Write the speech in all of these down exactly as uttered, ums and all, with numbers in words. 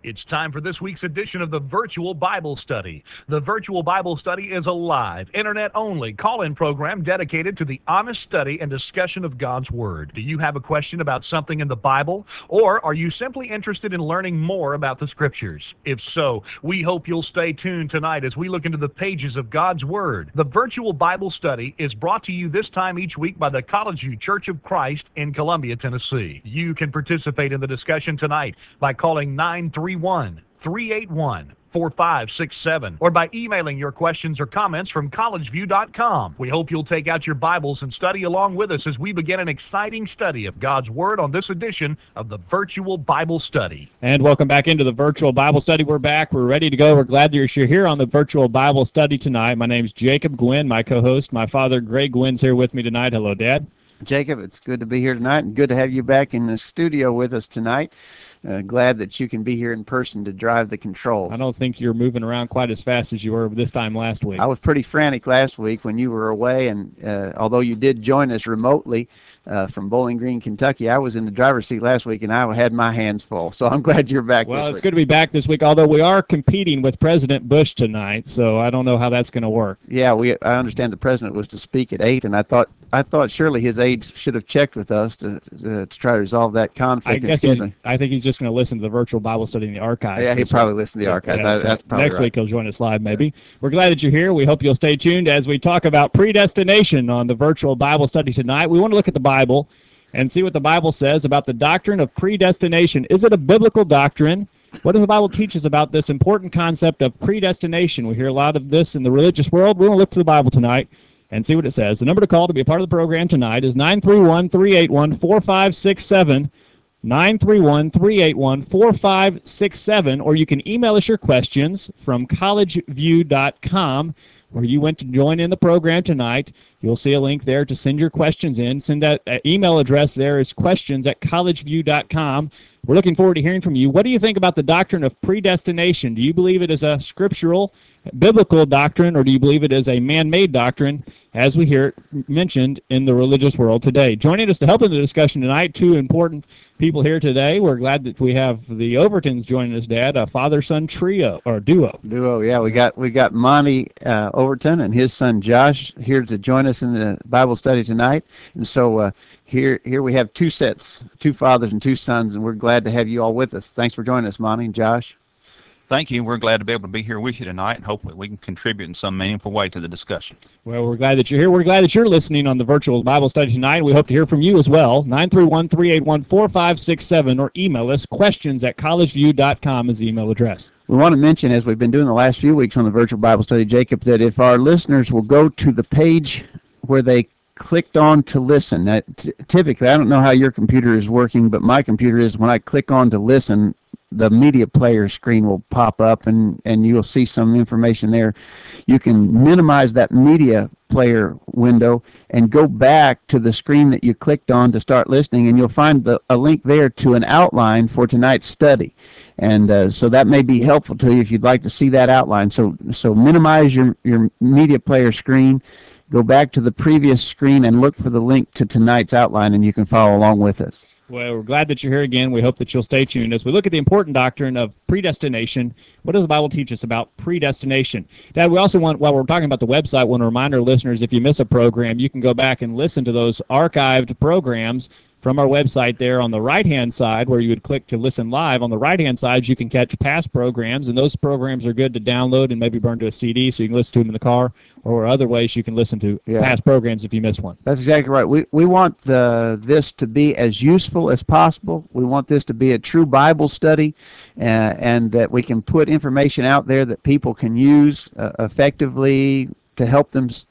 It's time for this week's edition of the Virtual Bible Study. The Virtual Bible Study is a live, internet-only call-in program dedicated to the honest study and discussion of God's Word. Do you have a question about something in the Bible? Or are you simply interested in learning more about the Scriptures? If so, we hope you'll stay tuned tonight as we look into the pages of God's Word. The Virtual Bible Study is brought to you this time each week by the College View Church of Christ in Columbia, Tennessee. You can participate in the discussion tonight by calling nine three one, three eight one, four five six seven or by emailing your questions or comments from college view dot com. We hope you'll take out your Bibles and study along with us as we begin an exciting study of God's Word on this edition of the Virtual Bible Study. And welcome back into the Virtual Bible Study. We're back. We're ready to go. We're glad that you're here on the Virtual Bible Study tonight. My name is Jacob Gwynn, my co-host. My father, Greg Gwynn's here with me tonight. Hello, Dad. Jacob, it's good to be here tonight and good to have you back in the studio with us tonight. Uh, glad that you can be here in person to drive the controls. I don't think you're moving around quite as fast as you were this time last week. I was pretty frantic last week when you were away, and uh, although you did join us remotely uh, from Bowling Green, Kentucky, I was in the driver's seat last week, and I had my hands full. So I'm glad you're back well, this it's week. good to be back this week, although we are competing with President Bush tonight, so I don't know how that's going to work. Yeah, we. I understand the president was to speak at eight, and I thought I thought surely his aides should have checked with us to to, to try to resolve that conflict. I guess he's, I think he's just going to listen to the Virtual Bible Study in the archives. Yeah, he probably listened to the archives. Yeah, I, that's probably next right. week he'll join us live, maybe. Yeah. We're glad that you're here. We hope you'll stay tuned as we talk about predestination on the Virtual Bible Study tonight. We want to look at the Bible and see what the Bible says about the doctrine of predestination. Is it a biblical doctrine? What does the Bible teach us about this important concept of predestination? We hear a lot of this in the religious world. We want to look to the Bible tonight and see what it says. The number to call to be a part of the program tonight is nine three one, three eight one, four five six seven, nine three one, three eight one, four five six seven, or you can email us your questions from college view dot com, where you went to join in the program tonight. You'll see a link there to send your questions in. Send that uh, email address there is questions at college view dot com. We're looking forward to hearing from you. What do you think about the doctrine of predestination? Do you believe it is a scriptural, biblical doctrine, or do you believe it is a man-made doctrine, as we hear it mentioned in the religious world today? Joining us to help in the discussion tonight, two important people here today. We're glad that we have the Overtons joining us, Dad, a father-son trio, or duo. Duo, yeah. We got we got Monty uh, Overton and his son Josh here to join us in the Bible study tonight. And so uh, here here we have two sets, two fathers and two sons, and we're glad to have you all with us. Thanks for joining us, Monty and Josh. Thank you. We're glad to be able to be here with you tonight, and hopefully we can contribute in some meaningful way to the discussion. Well, we're glad that you're here. We're glad that you're listening on the Virtual Bible Study tonight. We hope to hear from you as well. nine three one, three eight one, four five six seven, or email us. Questions at college view dot com is the email address. We want to mention, as we've been doing the last few weeks on the Virtual Bible Study, Jacob, that if our listeners will go to the page where they clicked on to listen. Now, t- typically, I don't know how your computer is working, but my computer is, when I click on to listen, the media player screen will pop up, and, and you'll see some information there. You can minimize that media player window and go back to the screen that you clicked on to start listening, and you'll find the, a link there to an outline for tonight's study. And uh, so that may be helpful to you if you'd like to see that outline. So so minimize your, your media player screen, go back to the previous screen, and look for the link to tonight's outline, and you can follow along with us. Well, we're glad that you're here again. We hope that you'll stay tuned as we look at the important doctrine of predestination. What does the Bible teach us about predestination? Dad, we also want, while we're talking about the website, want to remind our listeners, if you miss a program, you can go back and listen to those archived programs from our website there on the right-hand side, where you would click to listen live. On the right-hand side, you can catch past programs, and those programs are good to download and maybe burn to a C D so you can listen to them in the car, or other ways you can listen to yeah. past programs if you miss one. That's exactly right. We we want the, this to be as useful as possible. We want this to be a true Bible study, uh, and that we can put information out there that people can use uh, effectively to help themselves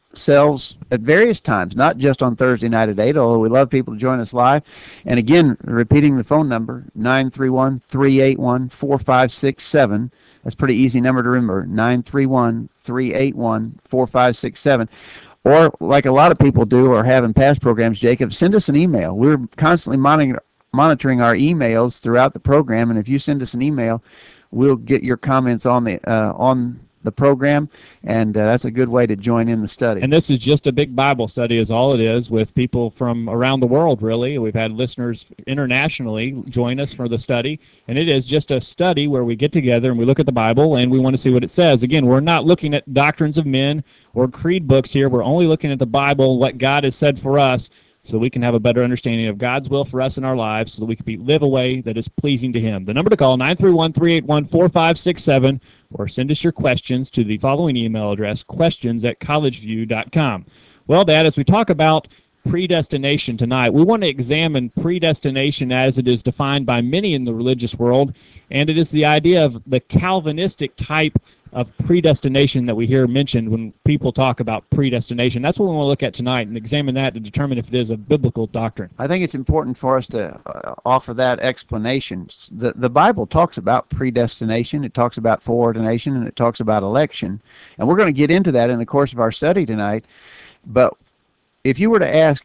at various times, not just on Thursday night at eight, although we love people to join us live. And again, repeating the phone number, nine three one, three eight one, four five six seven. That's a pretty easy number to remember, nine three one, three eight one, four five six seven. Or like a lot of people do or have in past programs, Jacob, send us an email. We're constantly monitoring, monitoring our emails throughout the program, and if you send us an email, we'll get your comments on the uh, on the program, and uh, that's a good way to join in the study. And this is just a big Bible study is all it is, with people from around the world, really. We've had listeners internationally join us for the study, and it is just a study where we get together and we look at the Bible and we want to see what it says. Again, we're not looking at doctrines of men or creed books here. We're only looking at the Bible, what God has said for us, so we can have a better understanding of God's will for us in our lives, so that we can be, live a way that is pleasing to Him. The number to call, nine three one, three eight one, four five six seven, or send us your questions to the following email address, questions at collegeview dot com. Well, Dad, as we talk about predestination tonight, we want to examine predestination as it is defined by many in the religious world, and it is the idea of the Calvinistic type of predestination that we hear mentioned when people talk about predestination. That's what we want to look at tonight and examine that to determine if it is a biblical doctrine. I think it's important for us to uh, offer that explanation. The, the Bible talks about predestination, it talks about foreordination, and it talks about election. And we're going to get into that in the course of our study tonight. But if you were to ask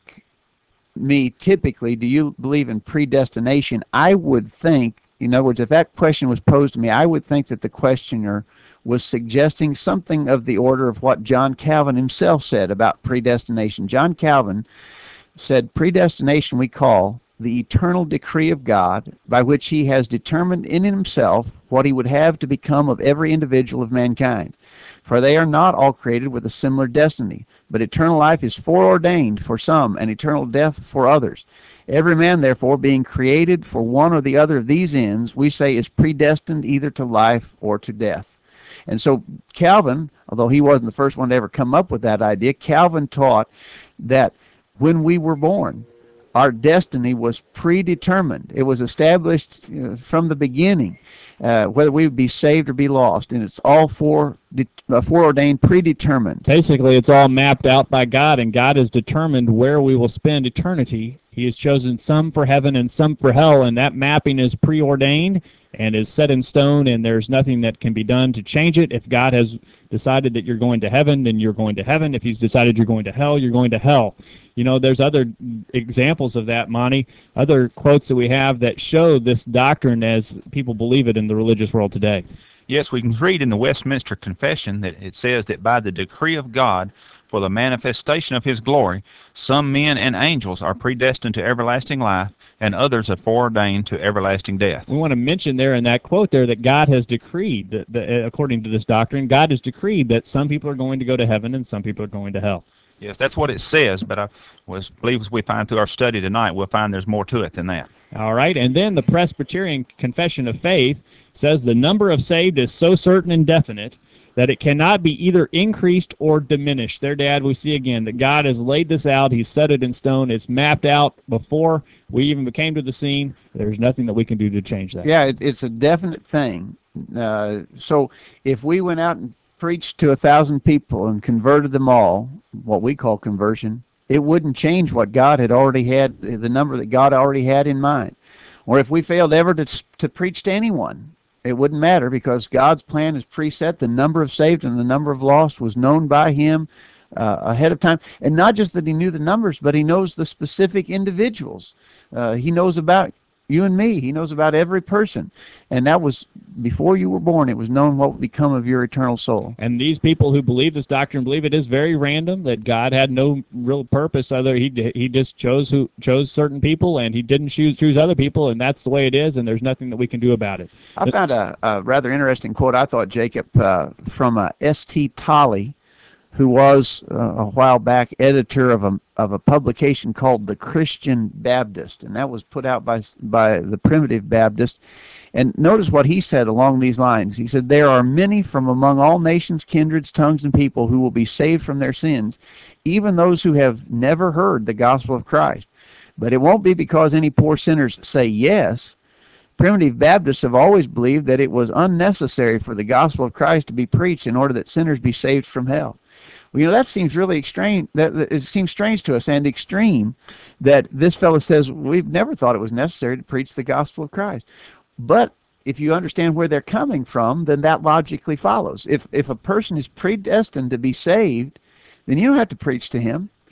me typically, do you believe in predestination, I would think, in other words, if that question was posed to me, I would think that the questioner was suggesting something of the order of what John Calvin himself said about predestination. John Calvin said, predestination we call the eternal decree of God, by which he has determined in himself what he would have to become of every individual of mankind. For they are not all created with a similar destiny, but eternal life is foreordained for some, and eternal death for others. Every man, therefore, being created for one or the other of these ends, we say is predestined either to life or to death. And so Calvin, although he wasn't the first one to ever come up with that idea, Calvin taught that when we were born, our destiny was predetermined. It was established, you know, from the beginning, uh, whether we would be saved or be lost, and it's all fore, uh, foreordained, predetermined. Basically, it's all mapped out by God, and God has determined where we will spend eternity. He has chosen some for heaven and some for hell, and that mapping is preordained and is set in stone, and there's nothing that can be done to change it. If God has decided that you're going to heaven, then you're going to heaven. If He's decided you're going to hell, you're going to hell. You know, there's other examples of that, Monty, other quotes that we have that show this doctrine as people believe it in the religious world today. Yes, we can read in the Westminster Confession that it says that by the decree of God, for the manifestation of His glory, some men and angels are predestined to everlasting life, and others are foreordained to everlasting death. We want to mention there in that quote there that God has decreed, that, that, according to this doctrine, God has decreed that some people are going to go to heaven and some people are going to hell. Yes, that's what it says, but I was, believe as we find through our study tonight, we'll find there's more to it than that. All right, and then the Presbyterian Confession of Faith says the number of saved is so certain and definite that it cannot be either increased or diminished. There, Dad, we see again that God has laid this out. He's set it in stone. It's mapped out before we even came to the scene. There's nothing that we can do to change that. Yeah, it, it's a definite thing. Uh, so if we went out and preached to a thousand people and converted them all, what we call conversion, it wouldn't change what God had already had, the number that God already had in mind. Or if we failed ever to, to preach to anyone, it wouldn't matter, because God's plan is preset. The number of saved and the number of lost was known by Him uh, ahead of time. And not just that He knew the numbers, but He knows the specific individuals. Uh, he knows about you and me. He knows about every person. And that was before you were born. It was known what would become of your eternal soul. And these people who believe this doctrine believe it is very random, that God had no real purpose other. He he just chose who chose certain people, and He didn't choose choose other people, and that's the way it is, and there's nothing that we can do about it. I found a, a rather interesting quote, I thought, Jacob, uh, from uh, S T Tolley, who was uh, a while back editor of a of a publication called The Christian Baptist, and that was put out by by the Primitive Baptist. And notice what he said along these lines. He said, "There are many from among all nations, kindreds, tongues, and people who will be saved from their sins, even those who have never heard the gospel of Christ. But it won't be because any poor sinners say yes. Primitive Baptists have always believed that it was unnecessary for the gospel of Christ to be preached in order that sinners be saved from hell." Well, you know, that seems really extreme. That, that it seems strange to us and extreme that this fellow says we've never thought it was necessary to preach the gospel of Christ. But if you understand where they're coming from, then that logically follows. If if a person is predestined to be saved, then you don't have to preach to him.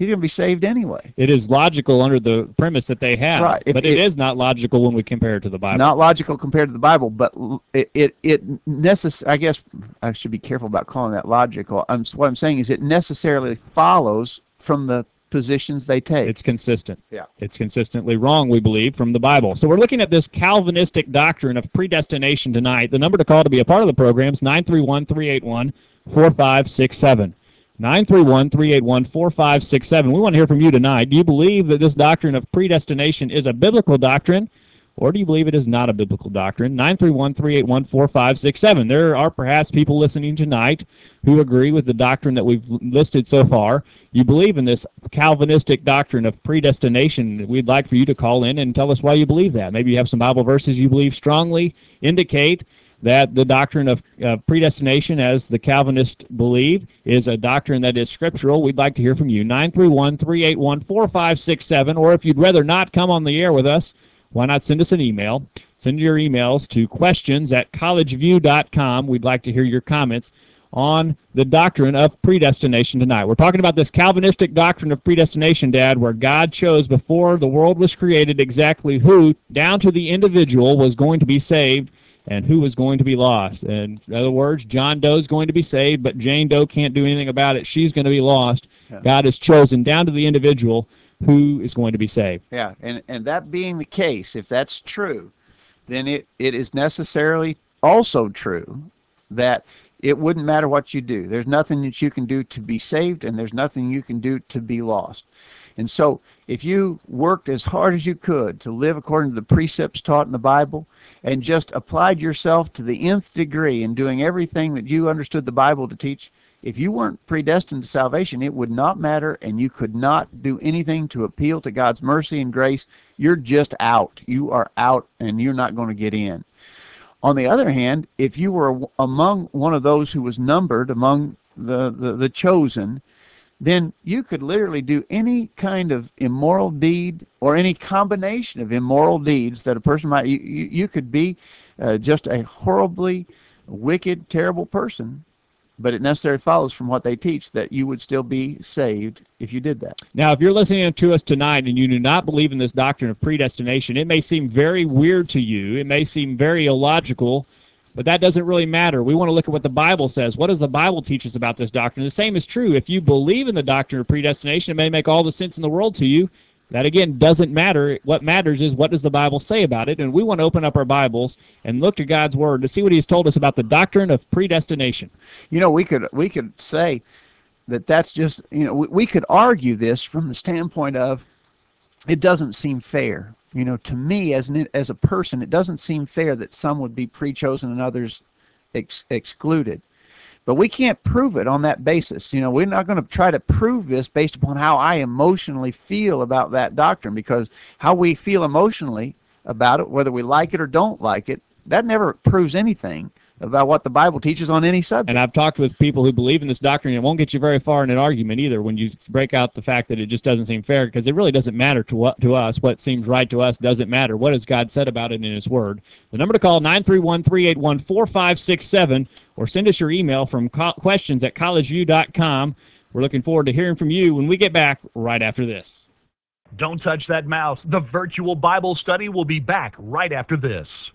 he's going to be saved anyway. It is logical under the premise that they have, Right. If but it it- is not logical when we compare it to the Bible. Not logical compared to the Bible, but l- it it, it necess- I guess I should be careful about calling that logical. I'm, what I'm saying is it necessarily follows from the positions they take. It's consistent. Yeah. It's consistently wrong, we believe, from the Bible. So we're looking at this Calvinistic doctrine of predestination tonight. The number to call to be a part of the program is nine three one, three eight one, four five six seven. nine three one, three eight one, four five six seven. We want to hear from you tonight. Do you believe that this doctrine of predestination is a biblical doctrine, or do you believe it is not a biblical doctrine? nine three one, three eight one, four five six seven. There are perhaps people listening tonight who agree with the doctrine that we've listed so far. You believe in this Calvinistic doctrine of predestination. We'd like for you to call in and tell us why you believe that. Maybe you have some Bible verses you believe strongly indicate that the doctrine of uh, predestination, as the Calvinists believe, is a doctrine that is scriptural. We'd like to hear from you. nine three one, three eight one, four five six seven. Or if you'd rather not come on the air with us, why not send us an email? Send your emails to questions at collegeview dot com. We'd like to hear your comments on the doctrine of predestination tonight. We're talking about this Calvinistic doctrine of predestination, Dad, where God chose before the world was created exactly who, down to the individual, was going to be saved and who was going to be lost. And in other words, John Doe is going to be saved, but Jane Doe can't do anything about it. She's going to be lost. Yeah. God has chosen down to the individual who is going to be saved. Yeah, and, and that being the case, if that's true, then it, it is necessarily also true that it wouldn't matter what you do. There's nothing that you can do to be saved, and there's nothing you can do to be lost. And so if you worked as hard as you could to live according to the precepts taught in the Bible and just applied yourself to the nth degree in doing everything that you understood the Bible to teach, if you weren't predestined to salvation, it would not matter, and you could not do anything to appeal to God's mercy and grace. You're just out. You are out, and you're not going to get in. On the other hand, if you were among one of those who was numbered among the, the, the chosen, then you could literally do any kind of immoral deed or any combination of immoral deeds that a person might, you, you, you could be uh, just a horribly wicked, terrible person, but it necessarily follows from what they teach that you would still be saved if you did that. Now, if you're listening to us tonight and you do not believe in this doctrine of predestination, it may seem very weird to you. It may seem very illogical, but that doesn't really matter. We want to look at what the Bible says. What does the Bible teach us about this doctrine? The same is true. If you believe in the doctrine of predestination, it may make all the sense in the world to you. That, again, doesn't matter. What matters is what does the Bible say about it, and we want to open up our Bibles and look to God's Word to see what He's told us about the doctrine of predestination. You know, we could we could say that that's just, you know, we, we could argue this from the standpoint of it doesn't seem fair. You know, to me as an as a person, it doesn't seem fair that some would be pre-chosen and others ex excluded. But we can't prove it on that basis. You know, we're not going to try to prove this based upon how I emotionally feel about that doctrine, because how we feel emotionally about it, whether we like it or don't like it, that never proves anything about what the Bible teaches on any subject. And I've talked with people who believe in this doctrine, and it won't get you very far in an argument either when you break out the fact that it just doesn't seem fair, because it really doesn't matter to, what, to us. What seems right to us doesn't matter. What has God said about it in His Word? The number to call, nine three one, three eight one, four five six seven, or send us your email from questions at collegeview dot com. We're looking forward to hearing from you when we get back right after this. Don't touch that mouse. The virtual Bible study will be back right after this.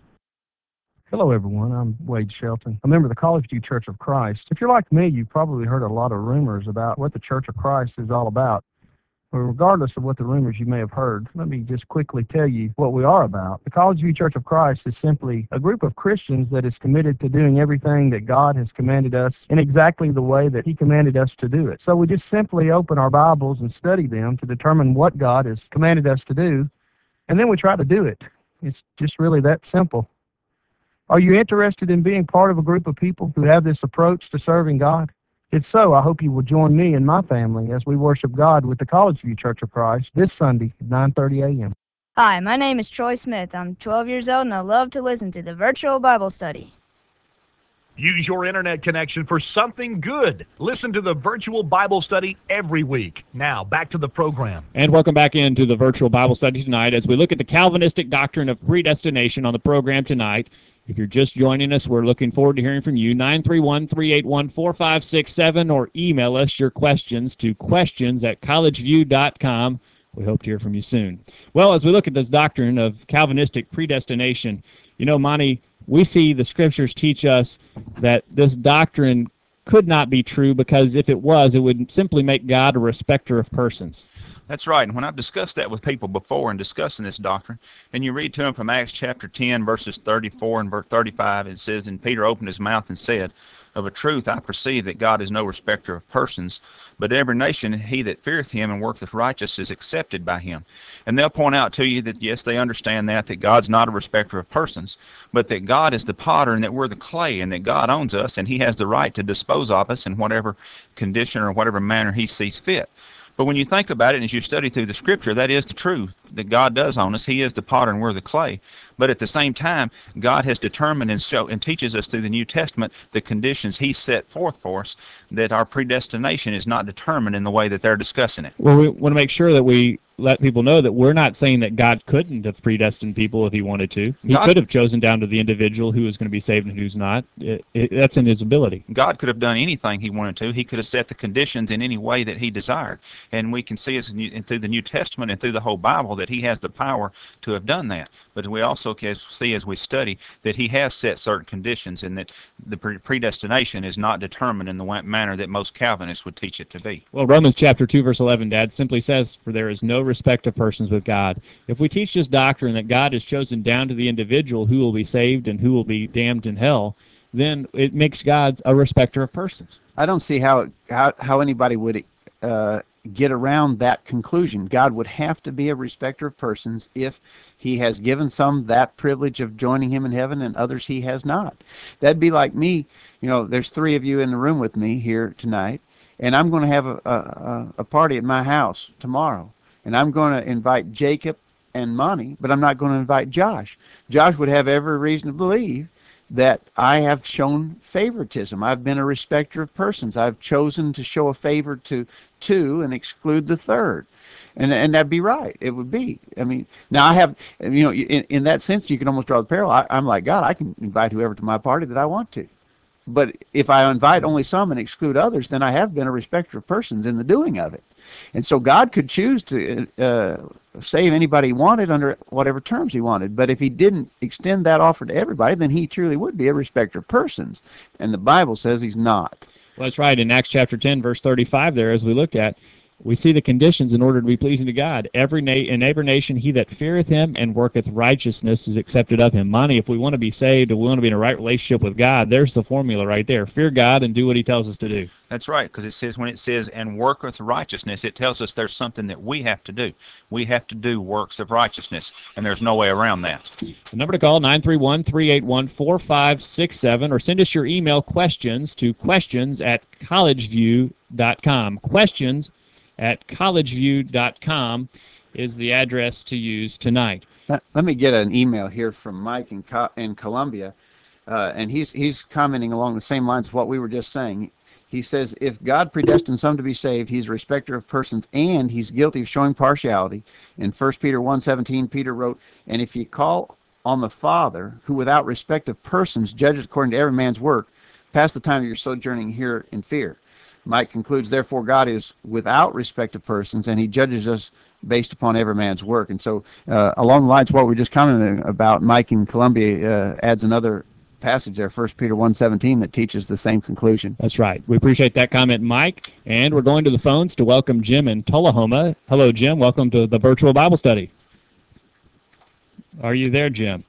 Hello, everyone. I'm Wade Shelton, a member of the College View Church of Christ. If you're like me, you've probably heard a lot of rumors about what the Church of Christ is all about. Well, regardless of what the rumors you may have heard, let me just quickly tell you what we are about. The College View Church of Christ is simply a group of Christians that is committed to doing everything that God has commanded us in exactly the way that He commanded us to do it. So we just simply open our Bibles and study them to determine what God has commanded us to do, and then we try to do it. It's just really that simple. Are you interested in being part of a group of people who have this approach to serving God? If so, I hope you will join me and my family as we worship God with the College View Church of Christ this Sunday at nine thirty a m Hi, my name is Troy Smith. I'm twelve years old and I love to listen to the virtual Bible study. Use your internet connection for something good. Listen to the virtual Bible study every week. Now, back to the program. And welcome back into the virtual Bible study tonight as we look at the Calvinistic doctrine of predestination on the program tonight. If you're just joining us, we're looking forward to hearing from you. nine three one, three eight one, four five six seven or email us your questions to questions at collegeview dot com. We hope to hear from you soon. Well, as we look at this doctrine of Calvinistic predestination, you know, Monty, we see the Scriptures teach us that this doctrine could not be true because if it was, it would simply make God a respecter of persons. That's right. And when I've discussed that with people before and discussing this doctrine, and you read to them from Acts chapter ten, verses thirty-four and verse thirty-five, it says, "And Peter opened his mouth and said, Of a truth I perceive that God is no respecter of persons, but every nation he that feareth him and worketh righteous is accepted by him." And they'll point out to you that, yes, they understand that, that God's not a respecter of persons, but that God is the potter and that we're the clay, and that God owns us and he has the right to dispose of us in whatever condition or whatever manner he sees fit. But when you think about it, and as you study through the Scripture, that is the truth, that God does own us. He is the potter and we're the clay. But at the same time, God has determined and, show, and teaches us through the New Testament the conditions he set forth for us, that our predestination is not determined in the way that they're discussing it. Well, we want to make sure that we let people know that we're not saying that God couldn't have predestined people if he wanted to. He God, could have chosen down to the individual who is going to be saved and who's not. It, it, that's in his ability. God could have done anything he wanted to. He could have set the conditions in any way that he desired. And we can see as in, through the New Testament and through the whole Bible that he has the power to have done that. But we also can see as we study that he has set certain conditions and that the predestination is not determined in the manner that most Calvinists would teach it to be. Well, Romans chapter two, verse eleven, Dad, simply says, "For there is no respect of persons with God." If we teach this doctrine that God has chosen down to the individual who will be saved and who will be damned in hell, then it makes God a respecter of persons. I don't see how how, how anybody would uh, get around that conclusion. God would have to be a respecter of persons if he has given some that privilege of joining him in heaven and others he has not. That'd be like me. You know, there's three of you in the room with me here tonight, and I'm going to have a, a, a party at my house tomorrow. And I'm going to invite Jacob and Monty, but I'm not going to invite Josh. Josh would have every reason to believe that I have shown favoritism. I've been a respecter of persons. I've chosen to show a favor to two and exclude the third. And and that'd be right. It would be. I mean, now I have, you know, in, in that sense, you can almost draw the parallel. I, I'm like God. I can invite whoever to my party that I want to. But if I invite only some and exclude others, then I have been a respecter of persons in the doing of it. And so God could choose to uh, save anybody he wanted under whatever terms he wanted. But if he didn't extend that offer to everybody, then he truly would be a respecter of persons. And the Bible says he's not. Well, that's right. In Acts chapter ten, verse thirty-five there, as we looked at, we see the conditions in order to be pleasing to God. Every na in every nation, he that feareth him and worketh righteousness is accepted of him. Monty, if we want to be saved, if we want to be in a right relationship with God, there's the formula right there. Fear God and do what he tells us to do. That's right, because it says when it says, "and worketh righteousness," it tells us there's something that we have to do. We have to do works of righteousness, and there's no way around that. The number to call, nine three one, three eight one, four five six seven, or send us your email questions to questions at collegeview dot com. Questions at collegeview dot com is the address to use tonight. Let me get an email here from Mike in, Co in Columbia, uh, and he's, he's commenting along the same lines of what we were just saying. He says, if God predestined some to be saved, he's a respecter of persons, and he's guilty of showing partiality. In First Peter one seventeen, Peter wrote, "And if ye call on the Father, who without respect of persons judges according to every man's work, pass the time of your sojourning here in fear." Mike concludes, therefore God is without respect of persons, and he judges us based upon every man's work. And so uh, along the lines of what we were just commenting about, Mike in Columbia uh, adds another passage there, First Peter one seventeen, that teaches the same conclusion. That's right. We appreciate that comment, Mike. And we're going to the phones to welcome Jim in Tullahoma. Hello, Jim. Welcome to the virtual Bible study. Are you there, Jim?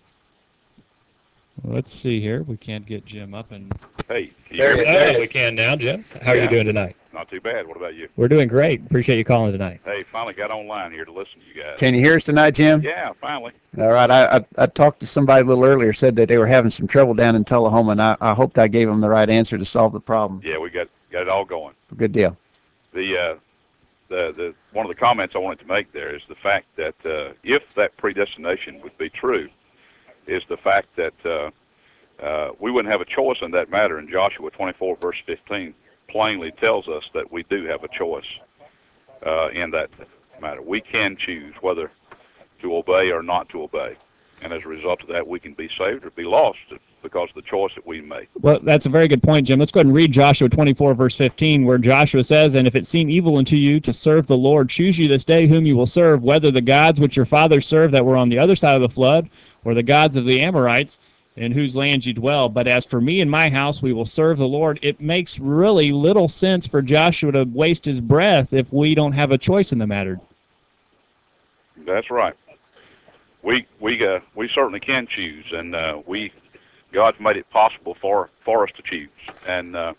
Let's see here. We can't get Jim up and... Hey, can you hear me? Oh, we can now, Jim. How are Yeah. you doing tonight? Not too bad. What about you? We're doing great. Appreciate you calling tonight. Hey, finally got online here to listen to you guys. Can you hear us tonight, Jim? Yeah, finally. All right. I, I, I talked to somebody a little earlier, said that they were having some trouble down in Tullahoma, and I, I hoped I gave them the right answer to solve the problem. Yeah, we got got it all going. Good deal. The uh, the the one of the comments I wanted to make there is the fact that uh, if that predestination would be true, is the fact that uh, uh, we wouldn't have a choice in that matter. In Joshua twenty-four, verse fifteen, plainly tells us that we do have a choice uh, in that matter. We can choose whether to obey or not to obey, and as a result of that, we can be saved or be lost. because of the choice that we make. Well, that's a very good point, Jim. Let's go ahead and read Joshua twenty-four, verse fifteen, where Joshua says, "And if it seem evil unto you to serve the Lord, choose you this day whom you will serve, whether the gods which your fathers served that were on the other side of the flood, or the gods of the Amorites, in whose land you dwell. But as for me and my house, we will serve the Lord." It makes really little sense for Joshua to waste his breath if we don't have a choice in the matter. That's right. We we uh, we certainly can choose, and uh, we God's made it possible for for us to choose, and uh,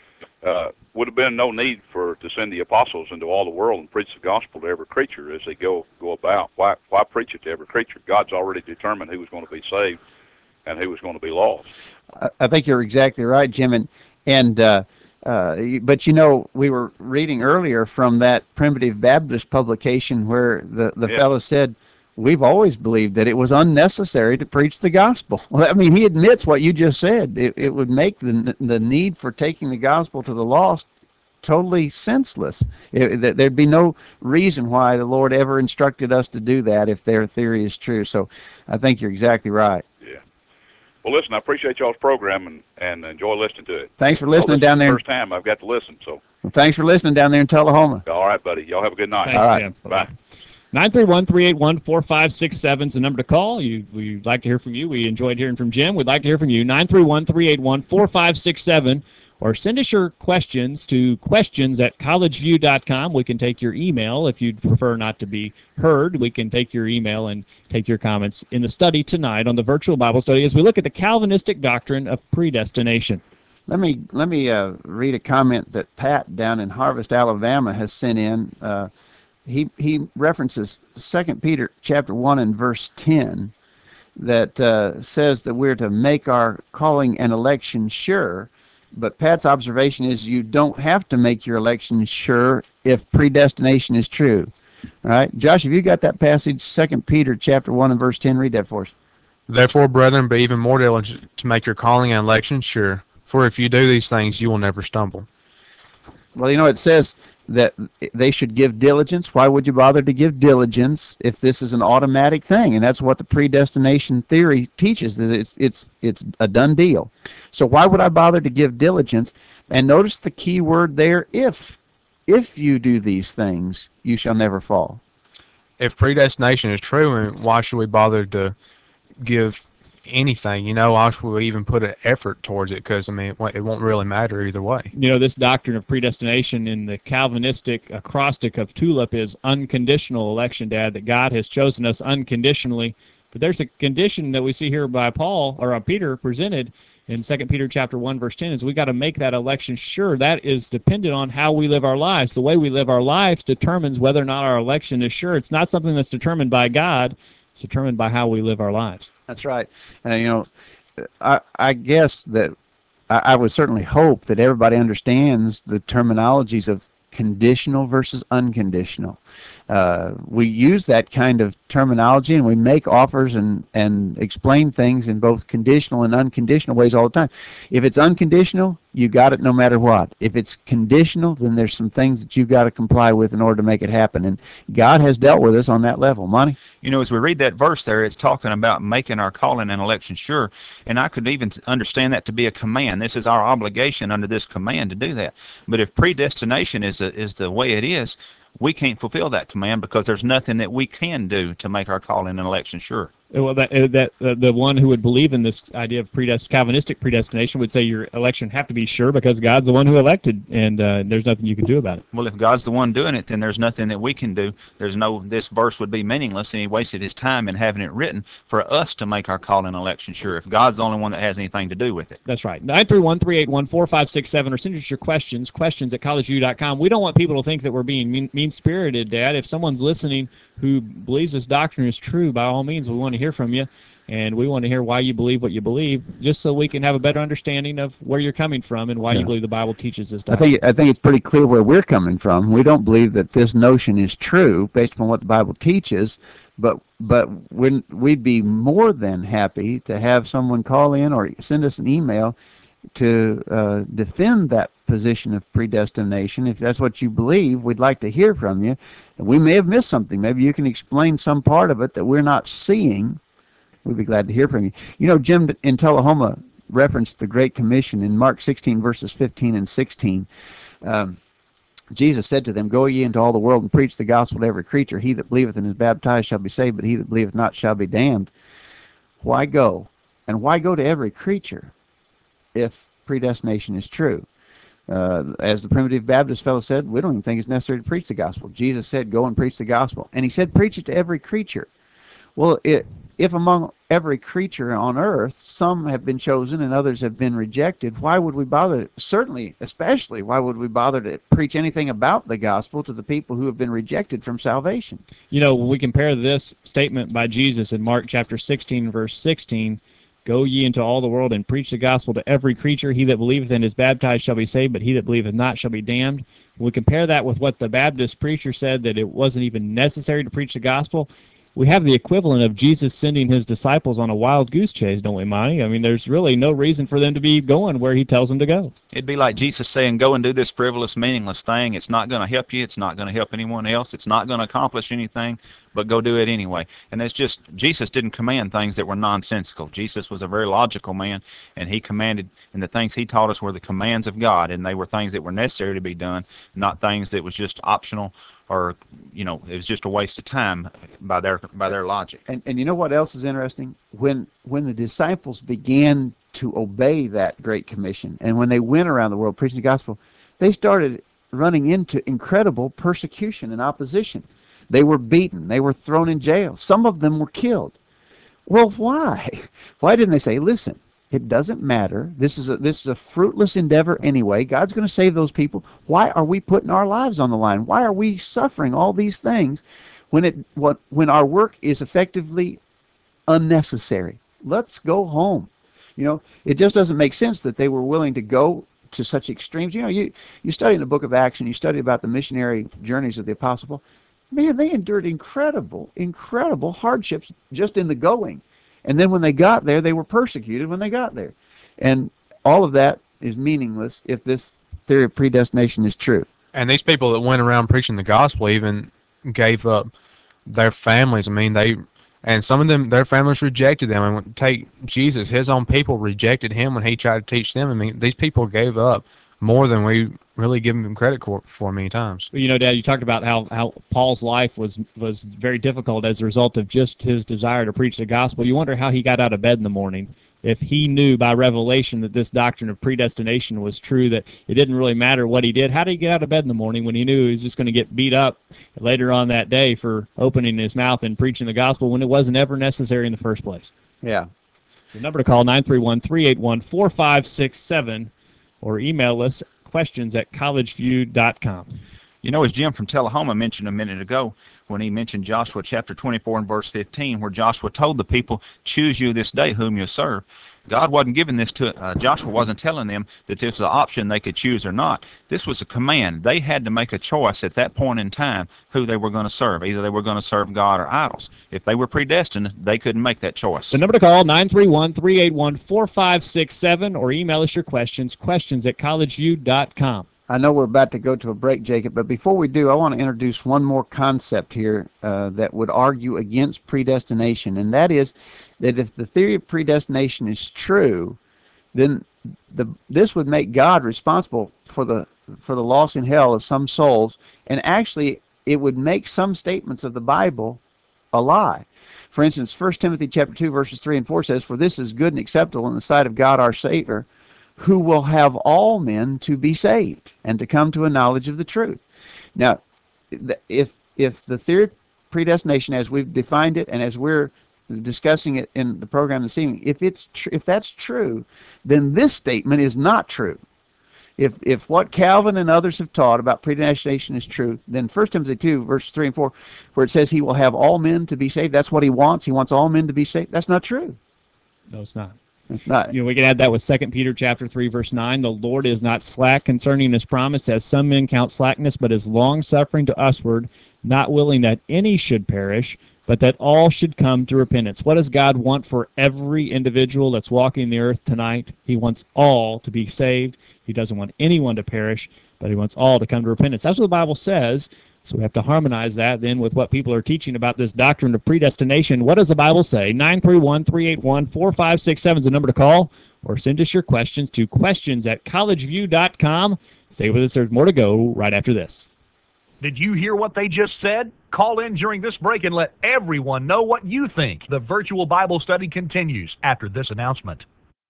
uh, would have been no need for to send the apostles into all the world and preach the gospel to every creature as they go go about. Why why preach it to every creature? God's already determined who was going to be saved and who was going to be lost. I, I think you're exactly right, Jim, and and. Uh, Uh, but you know, we were reading earlier from that Primitive Baptist publication where the, the Yeah. fellow said, we've always believed that it was unnecessary to preach the gospel. Well, I mean, he admits what you just said. It, it would make the, the need for taking the gospel to the lost totally senseless. It, that there'd be no reason why the Lord ever instructed us to do that if their theory is true. So I think you're exactly right. Yeah. Well, listen, I appreciate y'all's program and, and enjoy listening to it. Thanks for Oh, listening this is down the there. first time I've got to listen, so. Well, thanks for listening down there in Tullahoma. All right, buddy. Y'all have a good night. Thanks, All right. Jim. Bye. nine three one, three eight one, four five six seven is the number to call. You, we'd like to hear from you. We enjoyed hearing from Jim. We'd like to hear from you. nine three one, three eight one, four five six seven. Or send us your questions to questions at collegeview dot com. We can take your email if you'd prefer not to be heard. We can take your email and take your comments in the study tonight on the virtual Bible study as we look at the Calvinistic doctrine of predestination. Let me let me uh, read a comment that Pat down in Harvest, Alabama, has sent in. Uh, he he references Second Peter chapter one and verse ten, that uh, says that we're to make our calling and election sure. But Pat's observation is you don't have to make your election sure if predestination is true. All right, Josh, have you got that passage? Second Peter chapter one and verse ten. Read that for us. Therefore, brethren, be even more diligent to make your calling and election sure. For if you do these things, you will never stumble. Well, you know, it says that they should give diligence. Why would you bother to give diligence if this is an automatic thing? And that's what the predestination theory teaches, that it's it's it's a done deal. So why would I bother to give diligence? And notice the key word there, if. If you do these things, you shall never fall. If predestination is true, why should we bother to give anything? You know, why should we even put an effort towards it? Because, I mean, it won't really matter either way. You know, this doctrine of predestination in the Calvinistic acrostic of TULIP is unconditional election, Dad, that God has chosen us unconditionally. But there's a condition that we see here by Paul, or uh, Peter, presented in Second Peter chapter one, verse ten, is we got to make that election sure. That is dependent on how we live our lives. The way we live our lives determines whether or not our election is sure. It's not something that's determined by God. It's determined by how we live our lives. That's right. And, you know, I, I guess that I, I would certainly hope that everybody understands the terminologies of conditional versus unconditional. Uh, we use that kind of terminology and we make offers and, and explain things in both conditional and unconditional ways all the time. If it's unconditional, you got it no matter what. If it's conditional, then there's some things that you've got to comply with in order to make it happen. And God has dealt with us on that level. Monty? You know, as we read that verse there, it's talking about making our calling and election sure, and I could even understand that to be a command. This is our obligation under this command to do that. But if predestination is the, is the way it is, we can't fulfill that command because there's nothing that we can do to make our calling and election sure. Well, that, that uh, the one who would believe in this idea of predest- Calvinistic predestination would say your election have to be sure because God's the one who elected, and uh, there's nothing you can do about it. Well, if God's the one doing it, then there's nothing that we can do. There's no. This verse would be meaningless, and he wasted his time in having it written for us to make our calling and election sure. If God's the only one that has anything to do with it. That's right. nine three one, three eight one, four five six seven, or send us your questions, questions at college view dot com. We don't want people to think that we're being mean, mean-spirited, Dad. If someone's listening who believes this doctrine is true, by all means, we want to hear from you. And we want to hear why you believe what you believe, just so we can have a better understanding of where you're coming from and why Yeah. you believe the Bible teaches this I doctrine. think I think it's pretty clear where we're coming from. We don't believe that this notion is true based upon what the Bible teaches, but but we'd, we'd be more than happy to have someone call in or send us an email to uh, defend that position of predestination. If that's what you believe, we'd like to hear from you. And we may have missed something. Maybe you can explain some part of it that we're not seeing. We'd be glad to hear from you. You know, Jim, in Tullahoma, referenced the Great Commission in Mark sixteen, verses fifteen and sixteen. Um, Jesus said to them, "Go ye into all the world and preach the gospel to every creature. He that believeth and is baptized shall be saved, but he that believeth not shall be damned." Why go? And why go to every creature if predestination is true? Uh, as the primitive Baptist fellow said, we don't even think it's necessary to preach the gospel. Jesus said, "Go and preach the gospel." And he said, preach it to every creature. Well, it, if among every creature on earth, some have been chosen and others have been rejected, why would we bother, certainly, especially, why would we bother to preach anything about the gospel to the people who have been rejected from salvation? You know, when we compare this statement by Jesus in Mark chapter sixteen, verse sixteen, "Go ye into all the world and preach the gospel to every creature. He that believeth and is baptized shall be saved, but he that believeth not shall be damned." When we compare that with what the Baptist preacher said, that it wasn't even necessary to preach the gospel, we have the equivalent of Jesus sending his disciples on a wild goose chase, don't we, Monty? I mean, there's really no reason for them to be going where he tells them to go. It'd be like Jesus saying, go and do this frivolous, meaningless thing. It's not going to help you. It's not going to help anyone else. It's not going to accomplish anything, but go do it anyway. And it's just, Jesus didn't command things that were nonsensical. Jesus was a very logical man, and he commanded, and the things he taught us were the commands of God, and they were things that were necessary to be done, not things that was just optional, or, you know, it was just a waste of time by their by their logic. And and you know what else is interesting? When when the disciples began to obey that Great Commission, and when they went around the world preaching the gospel, they started running into incredible persecution and opposition. They were beaten. They were thrown in jail. Some of them were killed. Well, why? Why didn't they say, listen, it doesn't matter. This is a, this is a fruitless endeavor anyway. God's going to save those people. Why are we putting our lives on the line? Why are we suffering all these things when it what when our work is effectively unnecessary? Let's go home. You know, it just doesn't make sense that they were willing to go to such extremes. You know, you, you study in the book of Acts, and you study about the missionary journeys of the apostle Paul. Man, they endured incredible, incredible hardships just in the going. And then when they got there, they were persecuted when they got there. And all of that is meaningless if this theory of predestination is true. And these people that went around preaching the gospel even gave up their families. I mean, they, and some of them, their families rejected them. And take Jesus, his own people rejected him when he tried to teach them. I mean, these people gave up more than we really give them credit for many times. You know, Dad, you talked about how, how Paul's life was, was very difficult as a result of just his desire to preach the gospel. You wonder how he got out of bed in the morning. If he knew by revelation that this doctrine of predestination was true, that it didn't really matter what he did, how did he get out of bed in the morning when he knew he was just going to get beat up later on that day for opening his mouth and preaching the gospel when it wasn't ever necessary in the first place? Yeah. The number to call, nine three one, three eight one, four five six seven, or email us questions at collegeview dot com. You know, as Jim from Tullahoma mentioned a minute ago, when he mentioned Joshua chapter twenty-four and verse fifteen, where Joshua told the people, choose you this day whom you'll serve. God wasn't giving this to, uh, Joshua wasn't telling them that this was an option they could choose or not. This was a command. They had to make a choice at that point in time who they were going to serve. Either they were going to serve God or idols. If they were predestined, they couldn't make that choice. The number to call, nine three one, three eight one, four five six seven, or email us your questions, questions at collegeview dot com. I know we're about to go to a break, Jacob, but before we do, I want to introduce one more concept here uh, that would argue against predestination, and that is that if the theory of predestination is true, then the this would make God responsible for the for the loss in hell of some souls, and actually it would make some statements of the Bible a lie. For instance, First Timothy chapter two, verses three and four says, "For this is good and acceptable in the sight of God our Savior, who will have all men to be saved and to come to a knowledge of the truth." Now, if if the theory of predestination, as we've defined it and as we're discussing it in the program this evening, if it's tr if that's true, then this statement is not true. If if what Calvin and others have taught about predestination is true, then First Timothy two, verses three and four, where it says he will have all men to be saved, that's what he wants. He wants all men to be saved. That's not true. No, it's not. It's not. You know, we can add that with Second Peter chapter three, verse nine. The Lord is not slack concerning his promise, as some men count slackness, but is long-suffering to usward, not willing that any should perish, but that all should come to repentance. What does God want for every individual that's walking the earth tonight? He wants all to be saved. He doesn't want anyone to perish, but he wants all to come to repentance. That's what the Bible says. So we have to harmonize that then with what people are teaching about this doctrine of predestination. What does the Bible say? nine three one, three eight one, four five six seven is the number to call, or send us your questions to questions at collegeview dot com. Stay with us. There's more to go right after this. Did you hear what they just said? Call in during this break and let everyone know what you think. The virtual Bible study continues after this announcement.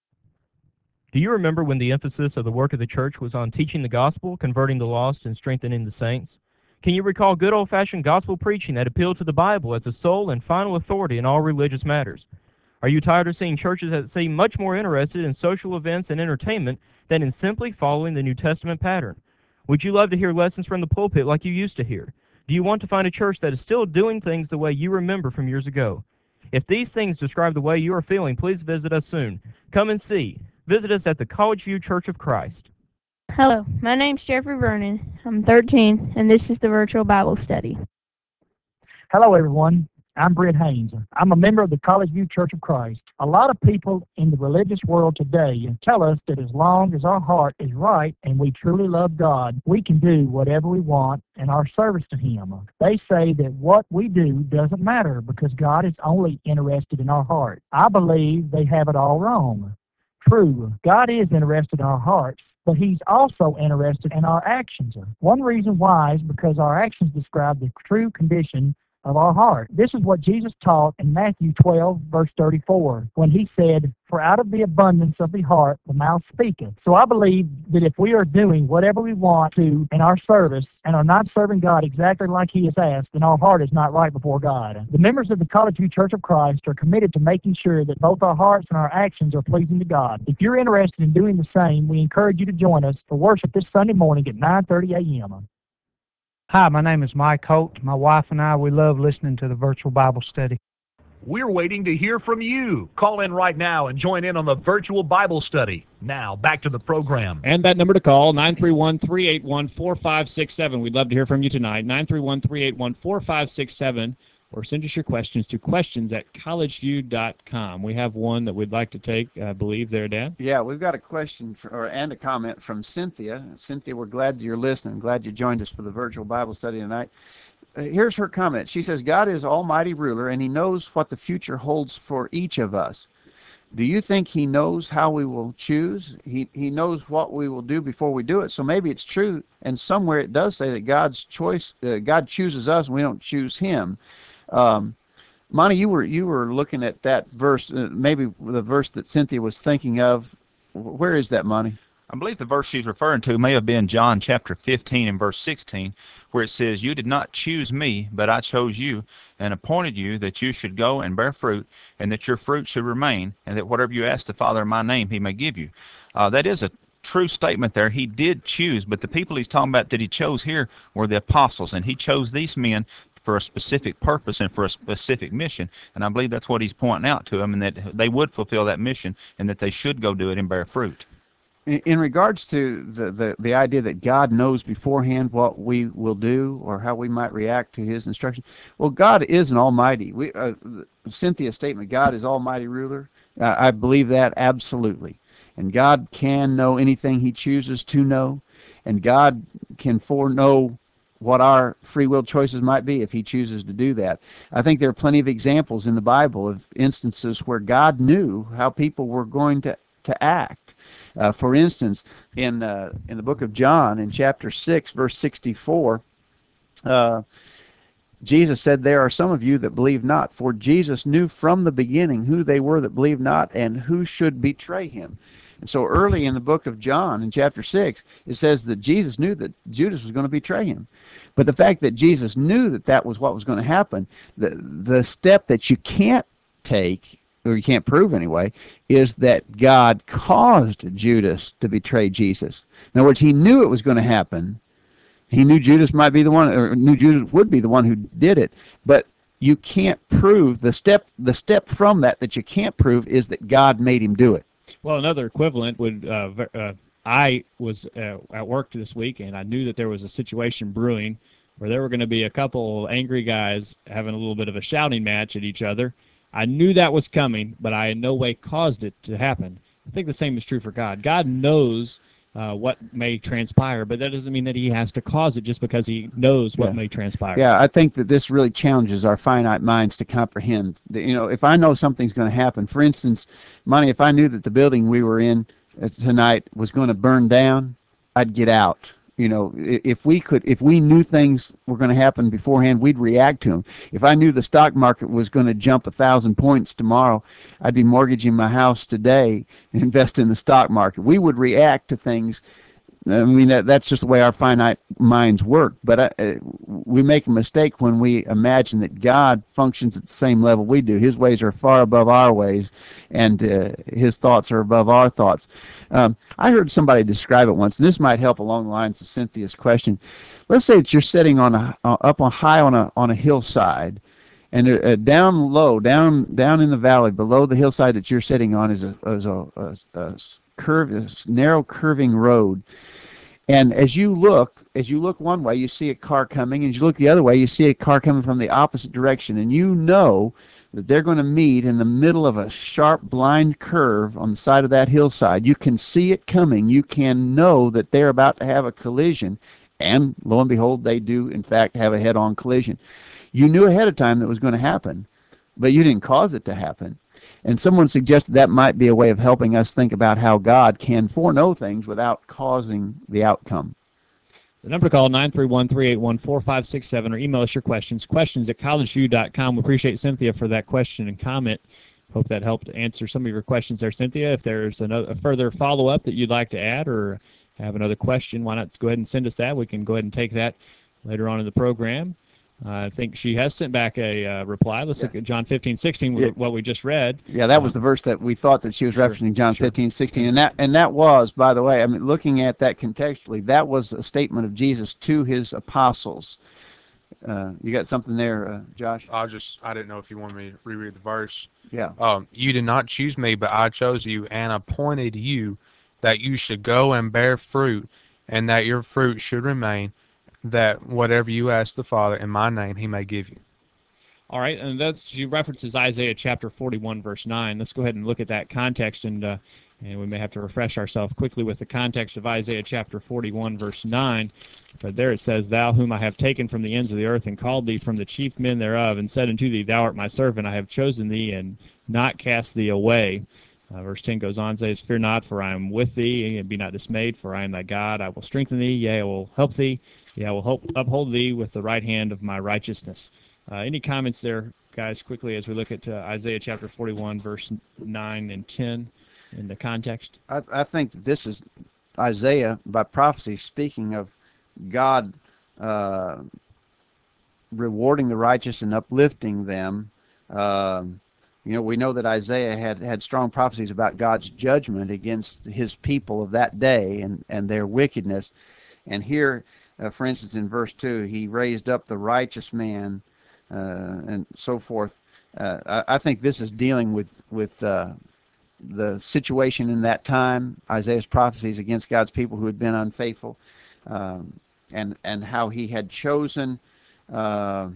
Do you remember when the emphasis of the work of the church was on teaching the gospel, converting the lost, and strengthening the saints? Can you recall good old-fashioned gospel preaching that appealed to the Bible as the sole and final authority in all religious matters? Are you tired of seeing churches that seem much more interested in social events and entertainment than in simply following the New Testament pattern? Would you love to hear lessons from the pulpit like you used to hear? Do you want to find a church that is still doing things the way you remember from years ago? If these things describe the way you are feeling, please visit us soon. Come and see. Visit us at the College View Church of Christ. Hello, my name's Jeffrey Vernon. I'm thirteen, and this is the virtual Bible study. Hello, everyone. I'm Brett Haynes. I'm a member of the College View Church of Christ. A lot of people in the religious world today tell us that as long as our heart is right and we truly love God, we can do whatever we want in our service to Him. They say that what we do doesn't matter because God is only interested in our heart. I believe they have it all wrong. True, God is interested in our hearts, but He's also interested in our actions. One reason why is because our actions describe the true condition of our heart. This is what Jesus taught in Matthew twelve, verse thirty-four, when He said, "For out of the abundance of the heart, the mouth speaketh." So I believe that if we are doing whatever we want to in our service and are not serving God exactly like He has asked, then our heart is not right before God. The members of the College View Church of Christ are committed to making sure that both our hearts and our actions are pleasing to God. If you're interested in doing the same, we encourage you to join us for worship this Sunday morning at nine thirty a.m. Hi, my name is Mike Holt. My wife and I, we love listening to the virtual Bible study. We're waiting to hear from you. Call in right now and join in on the virtual Bible study. Now, back to the program. And that number to call, nine three one, three eight one, four five six seven. We'd love to hear from you tonight, nine three one, three eight one, four five six seven, or send us your questions to questions at collegeview dot com. We have one that we'd like to take, I believe, there, Dan. Yeah, we've got a question for, or, and a comment from Cynthia. Cynthia, we're glad you're listening. Glad you joined us for the virtual Bible study tonight. Uh, here's her comment. She says, God is almighty ruler, and He knows what the future holds for each of us. Do you think He knows how we will choose? He, he knows what we will do before we do it. So maybe it's true, and somewhere it does say that God's choice, uh, God chooses us, and we don't choose Him. Um, Monty, you were you were looking at that verse, uh, maybe the verse that Cynthia was thinking of. Where is that, Monty? I believe the verse she's referring to may have been John chapter fifteen and verse sixteen, where it says, "You did not choose me, but I chose you, and appointed you that you should go and bear fruit, and that your fruit should remain, and that whatever you ask the Father in my name, He may give you." Uh, that is a true statement there. He did choose, but the people He's talking about that He chose here were the apostles, and He chose these men for a specific purpose and for a specific mission. And I believe that's what He's pointing out to them, and that they would fulfill that mission, and that they should go do it and bear fruit. In, in regards to the, the, the idea that God knows beforehand what we will do or how we might react to His instruction, well, God is an almighty. We, uh, Cynthia's statement, God is almighty ruler, uh, I believe that absolutely. And God can know anything He chooses to know, and God can foreknow what our free will choices might be if He chooses to do that. I think there are plenty of examples in the Bible of instances where God knew how people were going to, to act. Uh, for instance, in uh, in the book of John, in chapter six, verse sixty-four, uh, Jesus said, "There are some of you that believe not, for Jesus knew from the beginning who they were that believed not and who should betray Him." And so early in the book of John, in chapter six, it says that Jesus knew that Judas was going to betray Him. But the fact that Jesus knew that that was what was going to happen, the, the step that you can't take, or you can't prove anyway, is that God caused Judas to betray Jesus. In other words, He knew it was going to happen. He knew Judas might be the one, or knew Judas would be the one who did it. But you can't prove, the step, the step from that that you can't prove is that God made him do it. Well, another equivalent would, uh, uh, I was uh, at work this week, and I knew that there was a situation brewing where there were going to be a couple angry guys having a little bit of a shouting match at each other. I knew that was coming, but I in no way caused it to happen. I think the same is true for God. God knows uh, what may transpire, but that doesn't mean that he has to cause it just because he knows what Yeah. may transpire. Yeah, I think that this really challenges our finite minds to comprehend. That, you know, if I know something's going to happen, for instance, Monty, if I knew that the building we were in uh, tonight was going to burn down, I'd get out. You know, i- if we could, if we knew things were going to happen beforehand, we'd react to them. If I knew the stock market was going to jump a thousand points tomorrow, I'd be mortgaging my house today and invest in the stock market. We would react to things. I mean, that, that's just the way our finite minds work. But uh, uh, we make a mistake when we imagine that God functions at the same level we do. His ways are far above our ways, and uh, his thoughts are above our thoughts. Um, I heard somebody describe it once, and this might help along the lines of Cynthia's question. Let's say that you're sitting on a uh, up on high on a on a hillside, and uh, down low, down down in the valley below the hillside that you're sitting on is a is a, a, a curve, a narrow curving road. And as you look, as you look one way, you see a car coming, and as you look the other way, you see a car coming from the opposite direction, and you know that they're going to meet in the middle of a sharp blind curve on the side of that hillside. You can see it coming. You can know that they're about to have a collision, and lo and behold, they do, in fact, have a head-on collision. You knew ahead of time that was going to happen, but you didn't cause it to happen. And someone suggested that might be a way of helping us think about how God can foreknow things without causing the outcome. The number to call, nine three one, three eight one, four five six seven, or email us your questions, questions at collegeview dot com. We appreciate Cynthia for that question and comment. Hope that helped answer some of your questions there, Cynthia. If there's another, a further follow-up that you'd like to add or have another question, why not go ahead and send us that. We can go ahead and take that later on in the program. Uh, I think she has sent back a uh, reply. Let's yeah. look at John fifteen, sixteen, yeah. what we just read. Yeah, that was um, the verse that we thought that she was sure, referencing, John sure. fifteen, sixteen. And that, and that was, by the way, I mean, looking at that contextually, that was a statement of Jesus to his apostles. Uh, you got something there, uh, Josh? I just, I didn't know if you wanted me to reread the verse. Yeah. Um, you did not choose me, but I chose you and appointed you that you should go and bear fruit, and that your fruit should remain, that whatever you ask the Father in my name, he may give you. All right, and that's, she references Isaiah chapter forty-one, verse nine. Let's go ahead and look at that context, and uh, and we may have to refresh ourselves quickly with the context of Isaiah chapter forty-one, verse nine. But there it says, Thou whom I have taken from the ends of the earth, and called thee from the chief men thereof, and said unto thee, Thou art my servant, I have chosen thee, and not cast thee away. Uh, verse ten goes on, says, Fear not, for I am with thee, and be not dismayed, for I am thy God. I will strengthen thee, yea, I will help thee, yea, I will help, uphold thee with the right hand of my righteousness. Uh, any comments there, guys, quickly, as we look at uh, Isaiah chapter forty-one, verse nine and ten in the context? I, I think this is Isaiah, by prophecy, speaking of God uh, rewarding the righteous and uplifting them. Uh, You know, we know that Isaiah had, had strong prophecies about God's judgment against his people of that day and, and their wickedness. And here, uh, for instance, in verse two, he raised up the righteous man uh, and so forth. Uh, I, I think this is dealing with, with uh, the situation in that time, Isaiah's prophecies against God's people who had been unfaithful, um, and, and how he had chosen... Uh,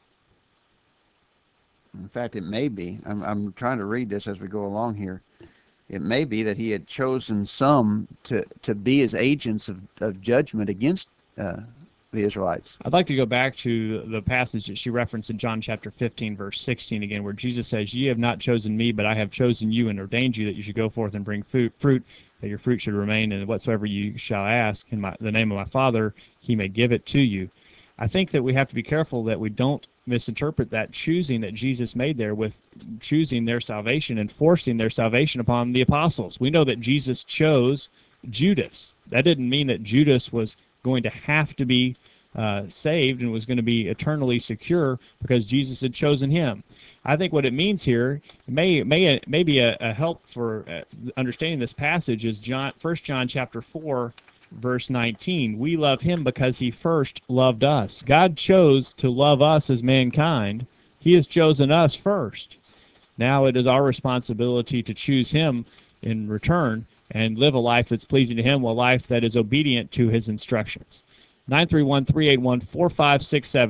In fact, it may be, I'm, I'm trying to read this as we go along here, it may be that he had chosen some to, to be his agents of, of judgment against uh, the Israelites. I'd like to go back to the passage that she referenced in John chapter fifteen, verse sixteen again, where Jesus says, Ye have not chosen me, but I have chosen you and ordained you that you should go forth and bring fruit, fruit that your fruit should remain, and whatsoever you shall ask in my, the name of my Father, he may give it to you. I think that we have to be careful that we don't misinterpret that choosing that Jesus made there with choosing their salvation and forcing their salvation upon the apostles. We know that Jesus chose Judas. That didn't mean that Judas was going to have to be uh, saved and was going to be eternally secure because Jesus had chosen him. I think what it means here may may may be a, a help for uh, understanding this passage is John First John chapter four. Verse nineteen, we love him because he first loved us. God chose to love us as mankind. He has chosen us first. Now it is our responsibility to choose him in return and live a life that's pleasing to him, a life that is obedient to his instructions. nine three one, three eight one, four five six seven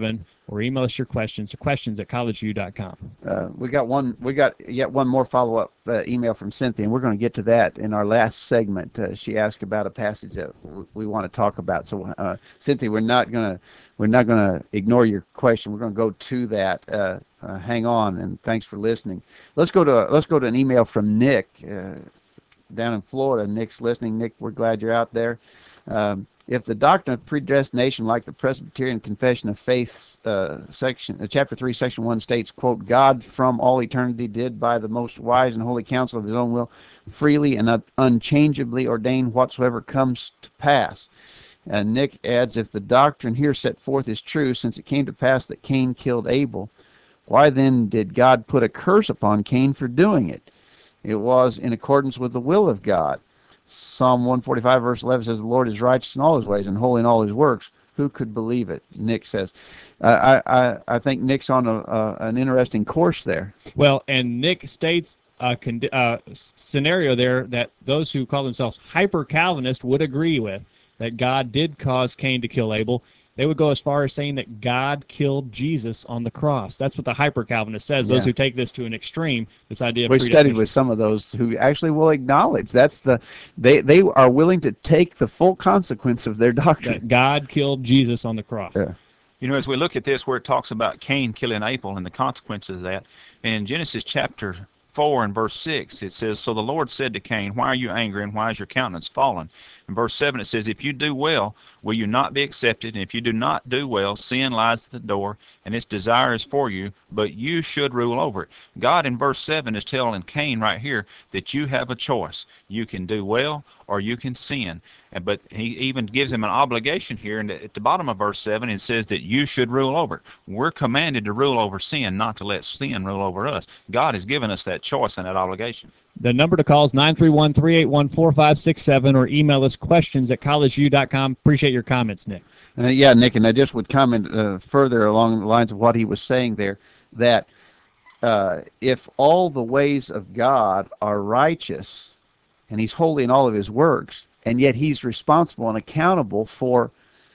or email us your questions to questions at college view dot com. Uh, we got one. We got yet one more follow-up uh, email from Cynthia, and we're going to get to that in our last segment. Uh, she asked about a passage that w- we want to talk about. So, uh, Cynthia, we're not going to we're not going to ignore your question. We're going to go to that. Uh, uh, hang on, and thanks for listening. Let's go to let's go to an email from Nick uh, down in Florida. Nick's listening. Nick, we're glad you're out there. Um, If the doctrine of predestination, like the Presbyterian Confession of Faith, uh, section, uh, chapter three, section one states, quote, God from all eternity did by the most wise and holy counsel of his own will freely and un- unchangeably ordain whatsoever comes to pass. And Nick adds, if the doctrine here set forth is true, since it came to pass that Cain killed Abel, why then did God put a curse upon Cain for doing it? It was in accordance with the will of God. Psalm one forty-five, verse eleven says, the Lord is righteous in all his ways and holy in all his works. Who could believe it? Nick says. Uh, I, I, I think Nick's on a, uh, an interesting course there. Well, and Nick states a condi- uh, scenario there that those who call themselves hyper-Calvinist would agree with, that God did cause Cain to kill Abel. They would go as far as saying that God killed Jesus on the cross. That's what the hyper-Calvinist says, those Yeah. who take this to an extreme, this idea of We studied predestination. with some of those who actually will acknowledge that's the they they are willing to take the full consequence of their doctrine. That God killed Jesus on the cross. Yeah. You know, as we look at this, where it talks about Cain killing Abel and the consequences of that, in Genesis chapter four and verse six, it says, so the Lord said to Cain, why are you angry, and why is your countenance fallen? In verse seven, it says, if you do well, will you not be accepted? And if you do not do well, sin lies at the door, and its desire is for you, but you should rule over it. God in verse seven is telling Cain right here that you have a choice. You can do well, or you can sin. And But he even gives him an obligation here, and at the bottom of verse seven, it says that you should rule over it. We're commanded to rule over sin, not to let sin rule over us. God has given us that choice and that obligation. The number to call is nine three one, three eight one, four five six seven, or email us questions at college view dot com. Appreciate your comments, Nick. Uh, yeah, Nick, and I just would comment uh, further along the lines of what he was saying there, that uh, if all the ways of God are righteous, and he's holy in all of his works, and yet he's responsible and accountable for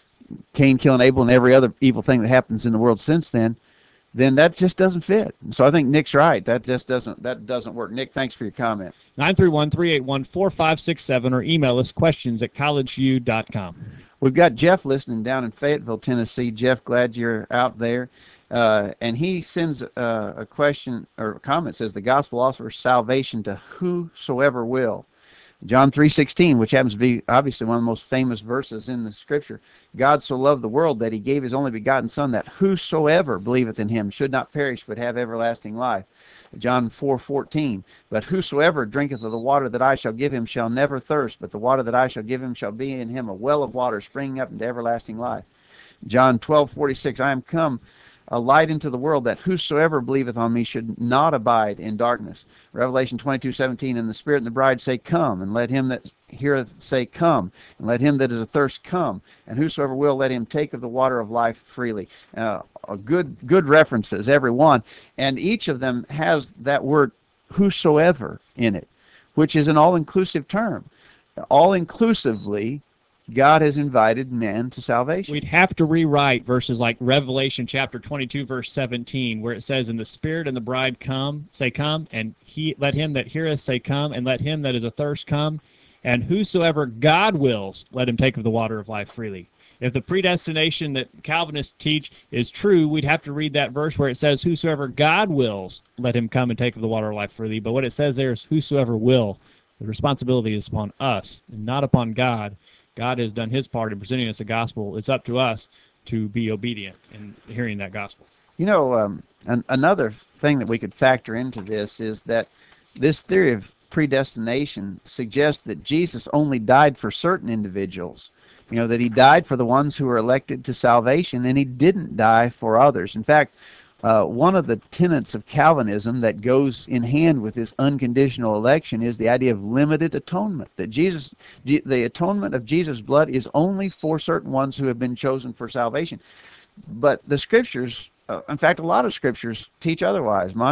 Cain killing Abel and every other evil thing that happens in the world since then, then that just doesn't fit. So I think Nick's right. That just doesn't that doesn't work. Nick, thanks for your comment. nine three one, three eight one, four five six seven, or email us questions at college view dot com. We've got Jeff listening down in Fayetteville, Tennessee. Jeff, glad you're out there. Uh, and he sends uh, a question or a comment, says, the gospel offers salvation to whosoever will. John three sixteen, which happens to be obviously one of the most famous verses in the Scripture. God so loved the world that he gave his only begotten Son, that whosoever believeth in him should not perish but have everlasting life. John four fourteen, but whosoever drinketh of the water that I shall give him shall never thirst, but the water that I shall give him shall be in him a well of water springing up into everlasting life. John twelve forty-six, I am come a light into the world, that whosoever believeth on me should not abide in darkness. Revelation twenty-two seventeen, and the Spirit and the bride say, come, and let him that heareth say, come, and let him that is athirst come, and whosoever will, let him take of the water of life freely. Uh, good, good references, every one, and each of them has that word whosoever in it, which is an all-inclusive term. All-inclusively, God has invited men to salvation. We'd have to rewrite verses like Revelation chapter twenty-two, verse seventeen, where it says, and the Spirit and the bride come, say come, and he let him that heareth say come, and let him that is athirst come, and whosoever God wills, let him take of the water of life freely. If the predestination that Calvinists teach is true, we'd have to read that verse where it says, whosoever God wills, let him come and take of the water of life freely. But what it says there is whosoever will. The responsibility is upon us and not upon God. God has done his part in presenting us the gospel. It's up to us to be obedient in hearing that gospel. You know, um, an, another thing that we could factor into this is that this theory of predestination suggests that Jesus only died for certain individuals. You know, that he died for the ones who were elected to salvation, and he didn't die for others. In fact, Uh, one of the tenets of Calvinism that goes in hand with this unconditional election is the idea of limited atonement, that Jesus, the atonement of Jesus' blood is only for certain ones who have been chosen for salvation. But the Scriptures, uh, in fact, a lot of Scriptures teach otherwise, Monty.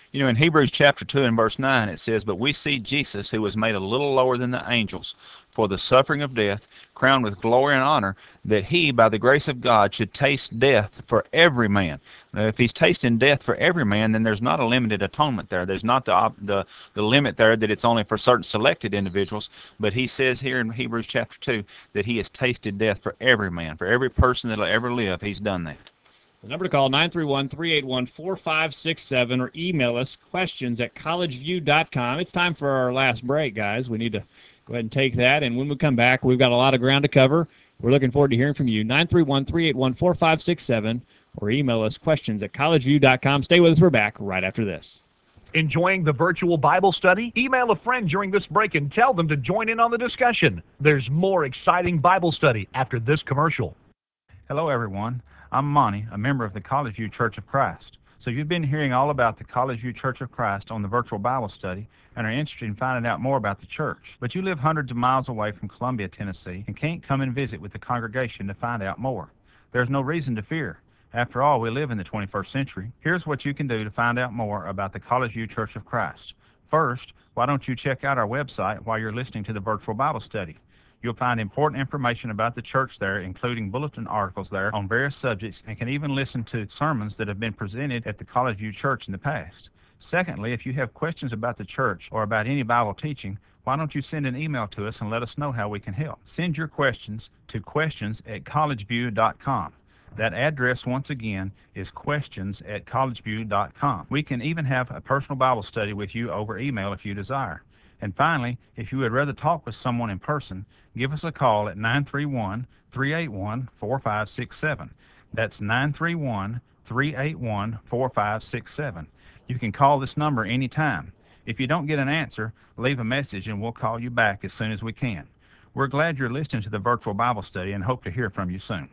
You know, in Hebrews chapter two and verse nine, it says, "But we see Jesus, who was made a little lower than the angels, for the suffering of death, crowned with glory and honor, that he, by the grace of God, should taste death for every man." Now, if he's tasting death for every man, then there's not a limited atonement there. There's not the, op- the, the limit there that it's only for certain selected individuals. But he says here in Hebrews chapter two that he has tasted death for every man. For every person that will ever live, he's done that. The number to call, nine three one, three eight one, four five six seven, or email us, questions at collegeview dot com. It's time for our last break, guys. We need to go ahead and take that, and when we come back, we've got a lot of ground to cover. We're looking forward to hearing from you. nine three one, three eight one, four five six seven, or email us, questions at collegeview dot com. Stay with us. We're back right after this. Enjoying the virtual Bible study? Email a friend during this break and tell them to join in on the discussion. There's more exciting Bible study after this commercial. Hello, everyone. I'm Monty, a member of the College View Church of Christ. So you've been hearing all about the College View Church of Christ on the virtual Bible study and are interested in finding out more about the church. But you live hundreds of miles away from Columbia, Tennessee, and can't come and visit with the congregation to find out more. There's no reason to fear. After all, we live in the twenty-first century. Here's what you can do to find out more about the College View Church of Christ. First, why don't you check out our website while you're listening to the virtual Bible study? You'll find important information about the church there, including bulletin articles there on various subjects, and can even listen to sermons that have been presented at the College View Church in the past. Secondly, if you have questions about the church or about any Bible teaching, why don't you send an email to us and let us know how we can help? Send your questions to questions at collegeview dot com. That address, once again, is questions at collegeview dot com. We can even have a personal Bible study with you over email if you desire. And finally, if you would rather talk with someone in person, give us a call at nine three one, three eight one, four five six seven. That's nine three one, three eight one, four five six seven. You can call this number anytime. If you don't get an answer, leave a message and we'll call you back as soon as we can. We're glad you're listening to the virtual Bible study and hope to hear from you soon.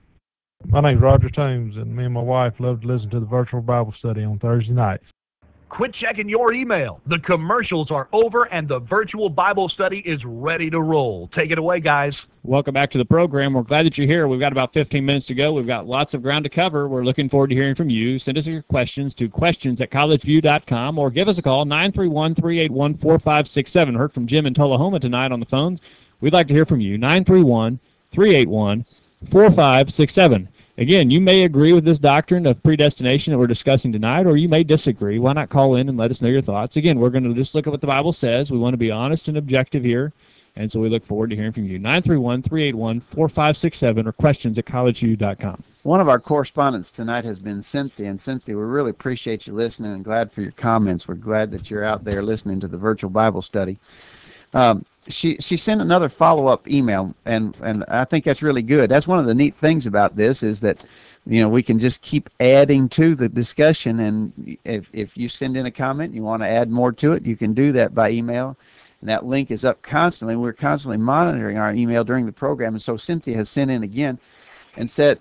My name's Roger Toombs, and me and my wife love to listen to the virtual Bible study on Thursday nights. Quit checking your email. The commercials are over and the virtual Bible study is ready to roll. Take it away, guys. Welcome back to the program. We're glad that you're here. We've got about fifteen minutes to go. We've got lots of ground to cover. We're looking forward to hearing from you. Send us your questions to questions at collegeview dot com or give us a call, nine three one, three eight one, four five six seven. Heard from Jim in Tullahoma tonight on the phones. We'd like to hear from you, nine three one, three eight one, four five six seven. Again, you may agree with this doctrine of predestination that we're discussing tonight, or you may disagree. Why not call in and let us know your thoughts? Again, we're going to just look at what the Bible says. We want to be honest and objective here, and so we look forward to hearing from you. nine three one, three eight one, four five six seven or questions at collegeview dot com. One of our correspondents tonight has been Cynthia, and Cynthia, we really appreciate you listening and glad for your comments. We're glad that you're out there listening to the virtual Bible study. Um, she she sent another follow-up email, and and I think that's really good. That's one of the neat things about this is that, you know, we can just keep adding to the discussion, and if if you send in a comment and you want to add more to it, you can do that by email, and that link is up constantly. We're constantly monitoring our email during the program, and so Cynthia has sent in again and said,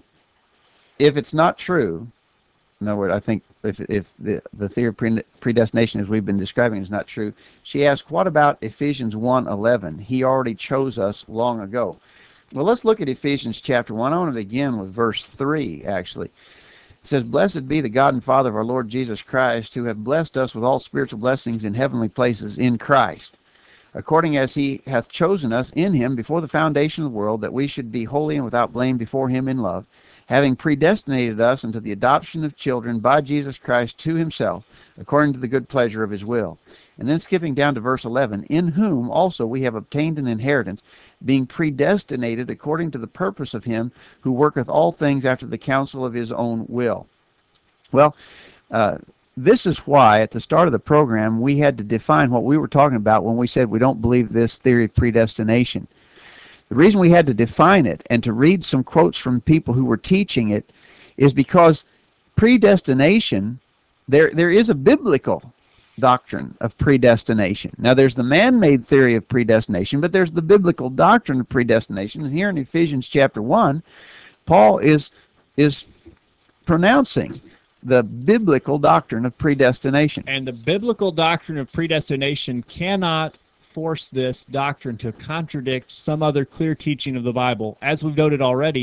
if it's not true, in other words, I think if, if the, the theory of predestination as we've been describing is not true, she asked, what about Ephesians one eleven? He already chose us long ago. Well, let's look at Ephesians chapter one. I want to begin with verse three, actually. It says, blessed be the God and Father of our Lord Jesus Christ, who have blessed us with all spiritual blessings in heavenly places in Christ, according as he hath chosen us in him before the foundation of the world, that we should be holy and without blame before him in love, having predestinated us unto the adoption of children by Jesus Christ to himself, according to the good pleasure of his will. And then skipping down to verse eleven, in whom also we have obtained an inheritance, being predestinated according to the purpose of him who worketh all things after the counsel of his own will. Well, uh, this is why at the start of the program we had to define what we were talking about when we said we don't believe this theory of predestination. The reason we had to define it and to read some quotes from people who were teaching it is because predestination, there there is a biblical doctrine of predestination. Now, there's the man-made theory of predestination, but there's the biblical doctrine of predestination. And here in Ephesians chapter one, Paul is is pronouncing the biblical doctrine of predestination. And the biblical doctrine of predestination cannot force this doctrine to contradict some other clear teaching of the Bible. As we've noted already,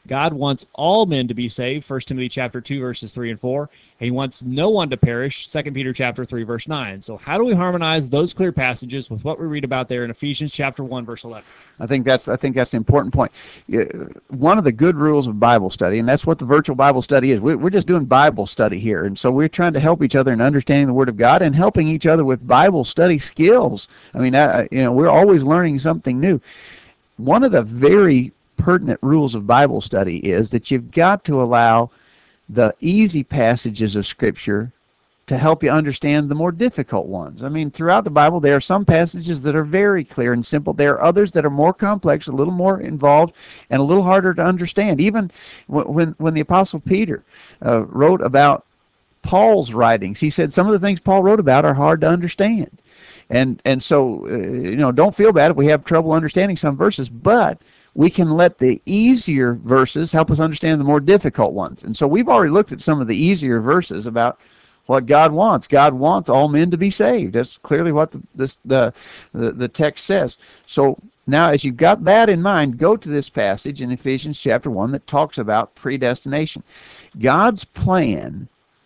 God wants all men to be saved, First Timothy chapter two, verses three and four. He wants no one to perish, Second Peter chapter three, verse nine. So how do we harmonize those clear passages with what we read about there in Ephesians chapter one, verse eleven? I think that's I think that's the important point. Yeah, one of the good rules of Bible study, and that's what the virtual Bible study is. We're, we're just doing Bible study here, and so we're trying to help each other in understanding the Word of God and helping each other with Bible study skills. I mean, I, you know, we're always learning something new. One of the very pertinent rules of Bible study is that you've got to allow the easy passages of Scripture to help you understand the more difficult ones. I mean, throughout the Bible, there are some passages that are very clear and simple. There are others that are more complex, a little more involved, and a little harder to understand. Even when, when the Apostle Peter uh, wrote about Paul's writings, he said some of the things Paul wrote about are hard to understand. And, and so, uh, you know, don't feel bad if we have trouble understanding some verses, but we can let the easier verses help us understand the more difficult ones. And so we've already looked at some of the easier verses about what God wants. God wants all men to be saved. That's clearly what the, this, the, the, the text says. So now as you've got that in mind, go to this passage in Ephesians chapter one that talks about predestination. God's plan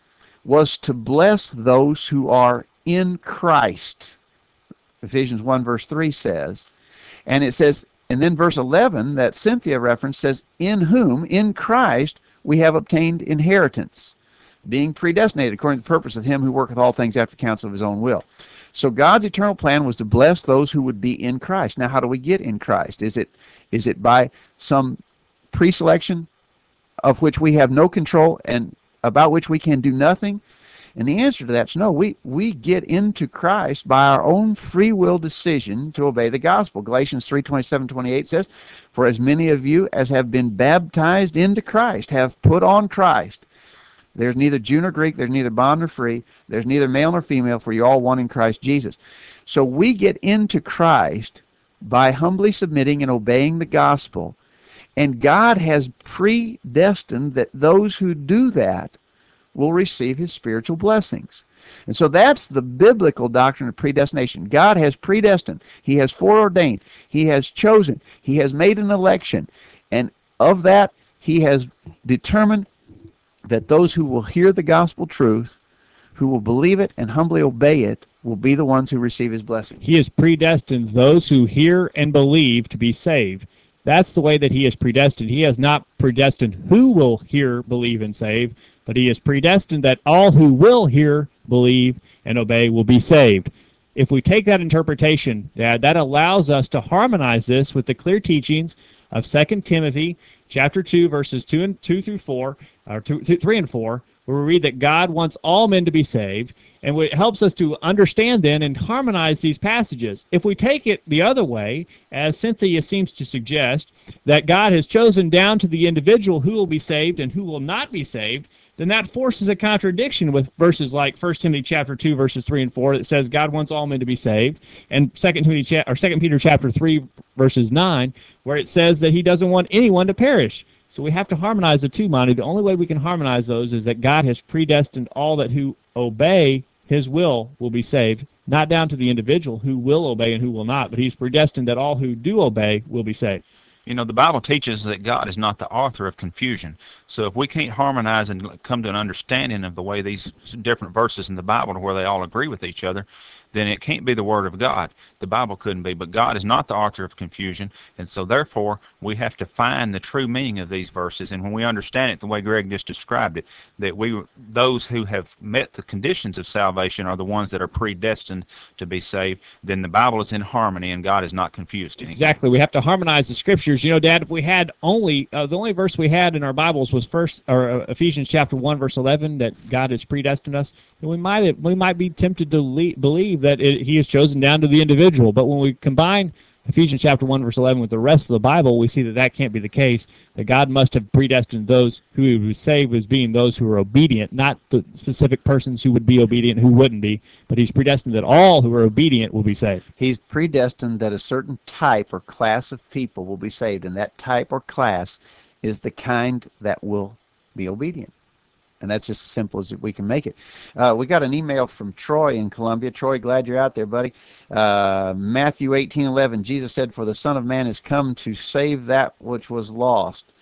was to bless those who are in Christ. Ephesians one verse three says, and it says, and then verse eleven that Cynthia referenced says, in whom, in Christ, we have obtained inheritance, being predestinated according to the purpose of him who worketh all things after the counsel of his own will. So God's eternal plan was to bless those who would be in Christ. Now, how do we get in Christ? Is it is it by some pre-selection of which we have no control and about which we can do nothing? And the answer to that is no. We, we get into Christ by our own free will decision to obey the gospel. Galatians three twenty-seven twenty-eight says, for as many of you as have been baptized into Christ have put on Christ. There's neither Jew nor Greek, there's neither bond nor free, there's neither male nor female, for you're all one in Christ Jesus. So we get into Christ by humbly submitting and obeying the gospel. And God has predestined that those who do that will receive his spiritual blessings. And so that's the biblical doctrine of predestination. God has predestined. He has foreordained. He has chosen. He has made an election. And of that, he has determined that those who will hear the gospel truth, who will believe it and humbly obey it, will be the ones who receive his blessing. He has predestined those who hear and believe to be saved. That's the way that he is predestined. He has not predestined who will hear, believe, and save, but he is predestined that all who will hear, believe, and obey will be saved. If we take that interpretation, Dad, that allows us to harmonize this with the clear teachings of Second Timothy chapter two, verses two and two through four, or two, two, three and four, where we read that God wants all men to be saved, and it helps us to understand then and harmonize these passages. If we take it the other way, as Cynthia seems to suggest, that God has chosen down to the individual who will be saved and who will not be saved, then that forces a contradiction with verses like First Timothy chapter two, verses three and four, that says God wants all men to be saved, and Second Timothy cha- or Second Peter chapter three, verses nine, where it says that he doesn't want anyone to perish. So we have to harmonize the two, Monty. The only way we can harmonize those is that God has predestined all that who obey his will will be saved, not down to the individual who will obey and who will not, but he's predestined that all who do obey will be saved. You know, the Bible teaches that God is not the author of confusion. So if we can't harmonize and come to an understanding of the way these different verses in the Bible, where they all agree with each other, then it can't be the Word of God. The Bible couldn't be, but God is not the author of confusion, and so therefore we have to find the true meaning of these verses. And when we understand it the way Greg just described it, that we, those who have met the conditions of salvation are the ones that are predestined to be saved, then the Bible is in harmony and God is not confused anymore. Exactly. We have to harmonize the Scriptures. You know, Dad, if we had only, uh, the only verse we had in our Bibles was first, or uh, Ephesians chapter one, verse eleven, that God has predestined us, then we might, we might be tempted to le- believe that it, he is chosen down to the individual. But when we combine Ephesians chapter one, verse eleven with the rest of the Bible, we see that that can't be the case, that God must have predestined those who he would save as being those who are obedient, not the specific persons who would be obedient and who wouldn't be, but he's predestined that all who are obedient will be saved. He's predestined that a certain type or class of people will be saved, and that type or class is the kind that will be obedient. And that's just as simple as we can make it. Uh, we got an email from Troy in Columbia. Troy, glad you're out there, buddy. Uh, Matthew eighteen eleven, Jesus said, for the Son of Man has come to save that which was lost.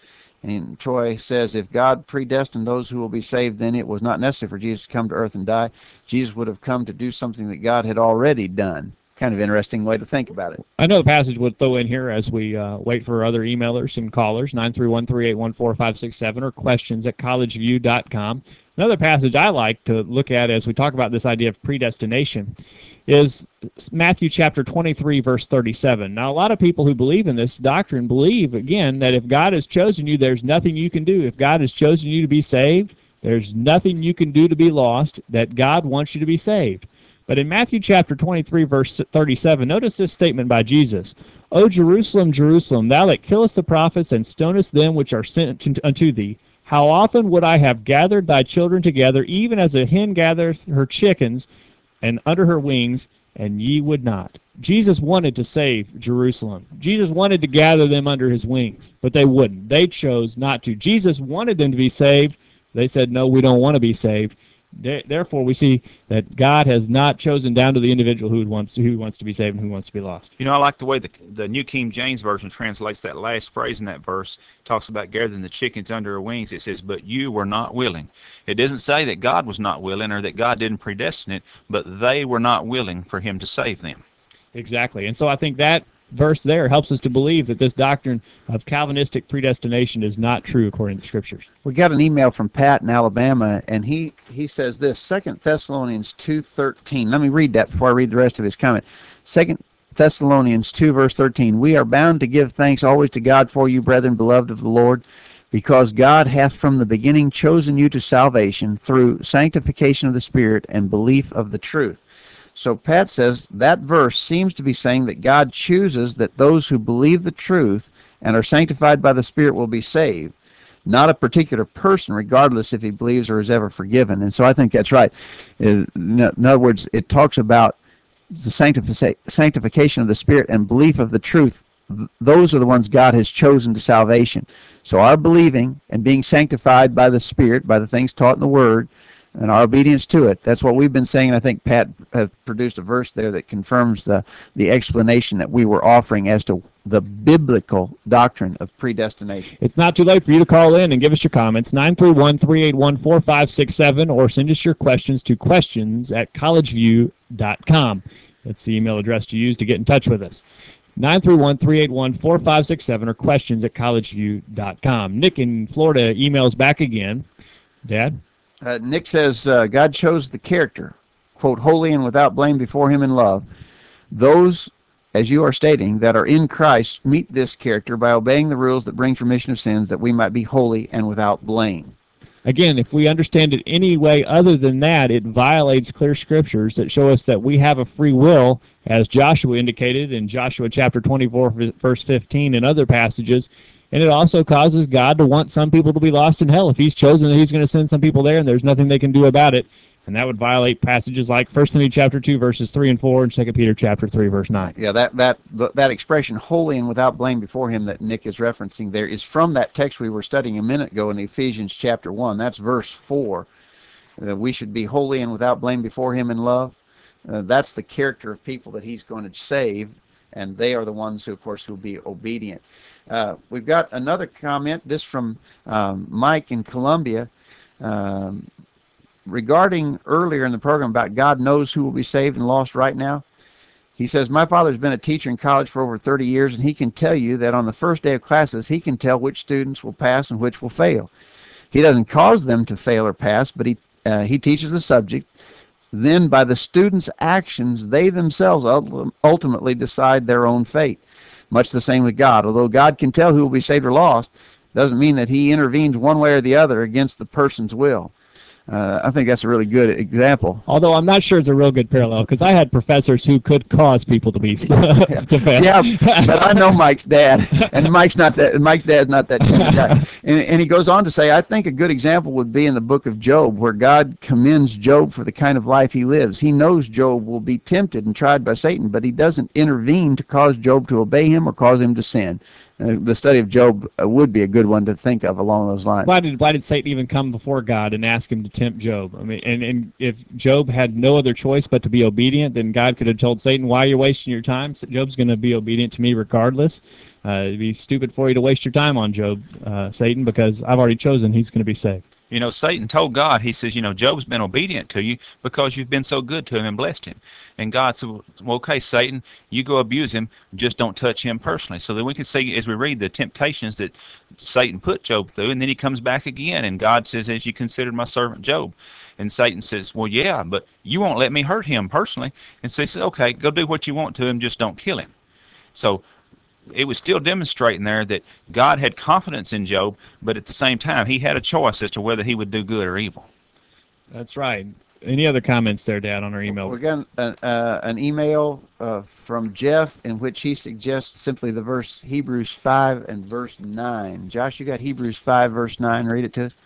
And Troy says, if God predestined those who will be saved, then it was not necessary for Jesus to come to earth and die. Jesus would have come to do something that God had already done. Kind of interesting way to think about it. I know the passage would throw in here as we uh, wait for other emailers and callers, nine three one, three eight one, four five six seven, or questions at college view dot com. Another passage I like to look at as we talk about this idea of predestination is Matthew chapter twenty-three, verse thirty-seven. Now, a lot of people who believe in this doctrine believe, again, that if God has chosen you, there's nothing you can do. If God has chosen you to be saved, there's nothing you can do to be lost, that God wants you to be saved. But in Matthew chapter twenty-three, verse thirty-seven, notice this statement by Jesus. O Jerusalem, Jerusalem, thou that killest the prophets and stonest them which are sent unto thee, how often would I have gathered thy children together, even as a hen gathereth her chickens and under her wings, and ye would not. Jesus wanted to save Jerusalem. Jesus wanted to gather them under his wings, but they wouldn't. They chose not to. Jesus wanted them to be saved. They said, no, we don't want to be saved. Therefore, we see that God has not chosen down to the individual who wants who wants to be saved and who wants to be lost. You know, I like the way the, the New King James Version translates that last phrase in that verse. It talks about gathering the chickens under her wings. It says, but you were not willing. It doesn't say that God was not willing or that God didn't predestine it, but they were not willing for him to save them. Exactly. And so I think that verse there helps us to believe that this doctrine of Calvinistic predestination is not true according to the Scriptures. We got an email from Pat in Alabama, and he, he says this, Second Thessalonians two thirteen. Let me read that before I read the rest of his comment. Second Thessalonians two, verse thirteen. We are bound to give thanks always to God for you, brethren, beloved of the Lord, because God hath from the beginning chosen you to salvation through sanctification of the Spirit and belief of the truth. So Pat says that verse seems to be saying that God chooses that those who believe the truth and are sanctified by the Spirit will be saved, not a particular person, regardless if he believes or is ever forgiven. And so I think that's right. In other words, it talks about the sanctification of the Spirit and belief of the truth. Those are the ones God has chosen to salvation. So our believing and being sanctified by the Spirit, by the things taught in the Word, and our obedience to it. That's what we've been saying, and I think Pat has produced a verse there that confirms the, the explanation that we were offering as to the biblical doctrine of predestination. It's not too late for you to call in and give us your comments, nine three one, three eight one, four five six seven, or send us your questions to questions at college view dot com. That's the email address to use to get in touch with us. nine three one, three eight one, four five six seven, or questions at college view dot com. Nick in Florida emails back again. Dad? Uh, Nick says, uh, God chose the character, quote, holy and without blame before him in love. Those, as you are stating, that are in Christ meet this character by obeying the rules that bring remission of sins, that we might be holy and without blame. Again, if we understand it any way other than that, it violates clear scriptures that show us that we have a free will, as Joshua indicated in Joshua chapter twenty-four, verse fifteen, and other passages. And it also causes God to want some people to be lost in hell. If he's chosen that he's going to send some people there and there's nothing they can do about it, and that would violate passages like First Timothy chapter two, verses three and four, and Second Peter chapter three, verse nine. Yeah, that, that, that expression, holy and without blame before him, that Nick is referencing there, is from that text we were studying a minute ago in Ephesians chapter one. That's verse four. That we should be holy and without blame before him in love. Uh, that's the character of people that he's going to save, and they are the ones who, of course, will be obedient. Uh, we've got another comment, this from um, Mike in Columbia, um, regarding earlier in the program about God knows who will be saved and lost right now. He says, my father's been a teacher in college for over thirty years, and he can tell you that on the first day of classes, he can tell which students will pass and which will fail. He doesn't cause them to fail or pass, but he, uh, he teaches the subject. Then by the students' actions, they themselves ultimately decide their own fate. Much the same with God. Although God can tell who will be saved or lost, doesn't mean that he intervenes one way or the other against the person's will. Uh, I think that's a really good example. Although I'm not sure it's a real good parallel, because I had professors who could cause people to be to fail. Yeah, but I know Mike's dad, and Mike's not that. Mike's dad's not that kind of guy. And, and he goes on to say, I think a good example would be in the book of Job, where God commends Job for the kind of life he lives. He knows Job will be tempted and tried by Satan, but he doesn't intervene to cause Job to obey him or cause him to sin. Uh, the study of Job uh, would be a good one to think of along those lines. Why did why did Satan even come before God and ask him to tempt Job? I mean, and, and if Job had no other choice but to be obedient, then God could have told Satan, why are you wasting your time? Job's going to be obedient to me regardless. Uh, it'd be stupid for you to waste your time on Job, uh, Satan, because I've already chosen he's going to be saved. You know, Satan told God, he says, you know, Job's been obedient to you because you've been so good to him and blessed him. And God said, well, okay, Satan, you go abuse him, just don't touch him personally. So that we can see, as we read the temptations that Satan put Job through, and then he comes back again, and God says, as you considered my servant Job. And Satan says, well, yeah, but you won't let me hurt him personally. And so he says, okay, go do what you want to him, just don't kill him. So it was still demonstrating there that God had confidence in Job, but at the same time, he had a choice as to whether he would do good or evil. That's right. Any other comments there, Dad, on our email? We got an, uh, an email uh, from Jeff in which he suggests simply the verse Hebrews five and verse nine. Josh, you got Hebrews five, verse nine. Read it to us.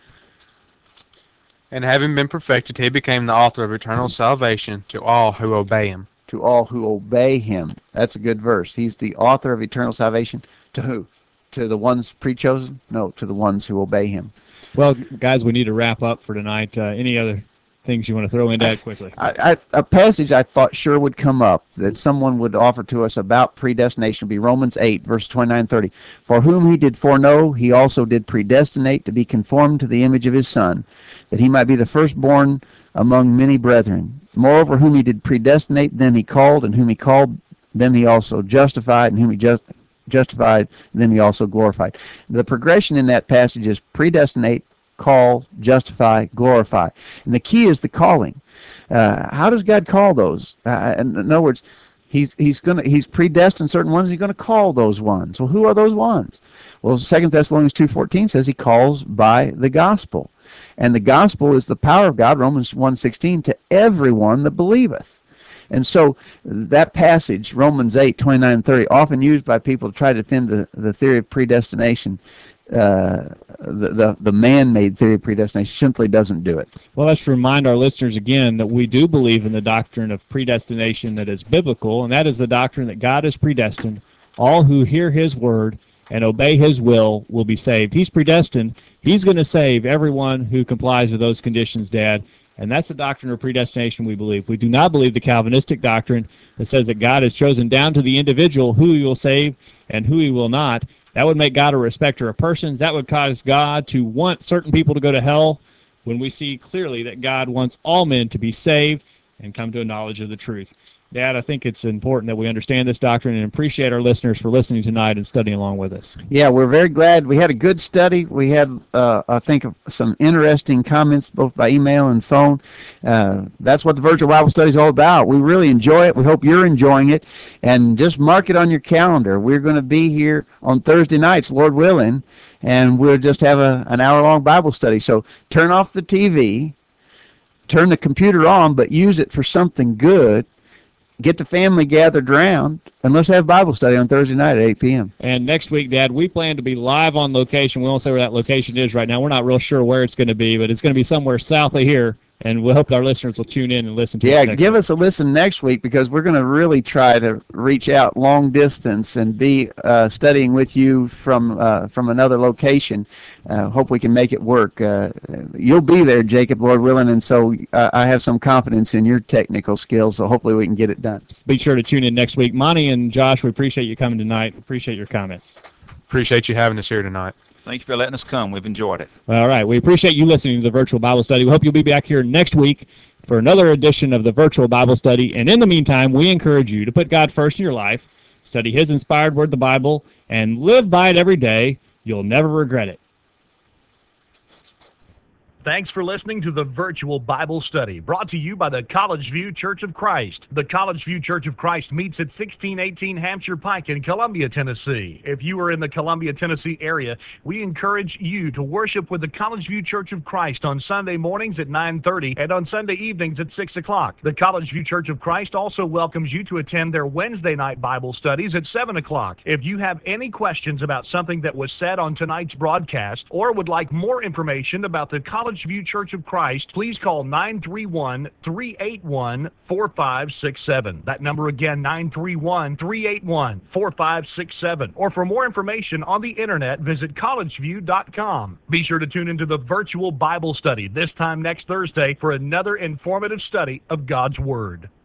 And having been perfected, he became the author of eternal salvation to all who obey him. To all who obey him. That's a good verse. He's the author of eternal salvation. To who? To the ones pre-chosen? No, to the ones who obey him. Well, guys, we need to wrap up for tonight. Uh, any other things you want to throw in, Dad, quickly? I, I, a passage I thought sure would come up, that someone would offer to us about predestination, would be Romans eight, verse twenty-nine thirty. For whom he did foreknow, he also did predestinate to be conformed to the image of his Son, that he might be the firstborn among many brethren. Moreover, whom he did predestinate, them he called, and whom he called, them he also justified, and whom he just, justified, them he also glorified. The progression in that passage is predestinate, call, justify, glorify. And the key is the calling. Uh, how does God call those? Uh, in, in other words, he's he's going to he's predestined certain ones. He's going to call those ones. Well, who are those ones? Well, Second Thessalonians two fourteen says he calls by the gospel. And the gospel is the power of God, Romans one sixteen, to everyone that believeth. And so that passage, Romans eight, twenty-nine thirty, often used by people to try to defend the, the theory of predestination, uh, the, the, the man-made theory of predestination, simply doesn't do it. Well, let's remind our listeners again that we do believe in the doctrine of predestination that is biblical, and that is the doctrine that God has predestined all who hear his word and obey his will will be saved. He's predestined. He's going to save everyone who complies with those conditions, Dad. And that's the doctrine of predestination we believe. We do not believe the Calvinistic doctrine that says that God has chosen down to the individual who he will save and who he will not. That would make God a respecter of persons. That would cause God to want certain people to go to hell, when we see clearly that God wants all men to be saved and come to a knowledge of the truth. Dad, I think it's important that we understand this doctrine and appreciate our listeners for listening tonight and studying along with us. Yeah, we're very glad. We had a good study. We had, uh, I think, some interesting comments both by email and phone. Uh, that's what the Virtual Bible Study is all about. We really enjoy it. We hope you're enjoying it. And just mark it on your calendar. We're going to be here on Thursday nights, Lord willing, and we'll just have a, an hour-long Bible study. So turn off the T V, turn the computer on, but use it for something good. Get the family gathered around, and let's have Bible study on Thursday night at eight p m And next week, Dad, we plan to be live on location. We won't say where that location is right now. We're not real sure where it's going to be, but it's going to be somewhere south of here, and we hope our listeners will tune in and listen to yeah, us next give week. us a listen next week, because we're going to really try to reach out long distance and be uh, studying with you from uh, from another location. Uh, hope we can make it work. Uh, you'll be there, Jacob, Lord willing, and so uh, I have some confidence in your technical skills, so hopefully we can get it done. Be sure to tune in next week. Monty and Josh, we appreciate you coming tonight. Appreciate your comments. Appreciate you having us here tonight. Thank you for letting us come. We've enjoyed it. All right. We appreciate you listening to the Virtual Bible Study. We hope you'll be back here next week for another edition of the Virtual Bible Study. And in the meantime, we encourage you to put God first in your life, study his inspired word, the Bible, and live by it every day. You'll never regret it. Thanks for listening to the Virtual Bible Study, brought to you by the College View Church of Christ. The College View Church of Christ meets at sixteen eighteen Hampshire Pike in Columbia, Tennessee. If you are in the Columbia, Tennessee area, we encourage you to worship with the College View Church of Christ on Sunday mornings at nine thirty and on Sunday evenings at six o'clock. The College View Church of Christ also welcomes you to attend their Wednesday night Bible studies at seven o'clock. If you have any questions about something that was said on tonight's broadcast, or would like more information about the College View Church of Christ, please call nine three one, three eight one, four five six seven. That number again, nine three one, three eight one, four five six seven. Or for more information on the internet, visit college view dot com. Be sure to tune into the Virtual Bible Study this time next Thursday for another informative study of God's Word.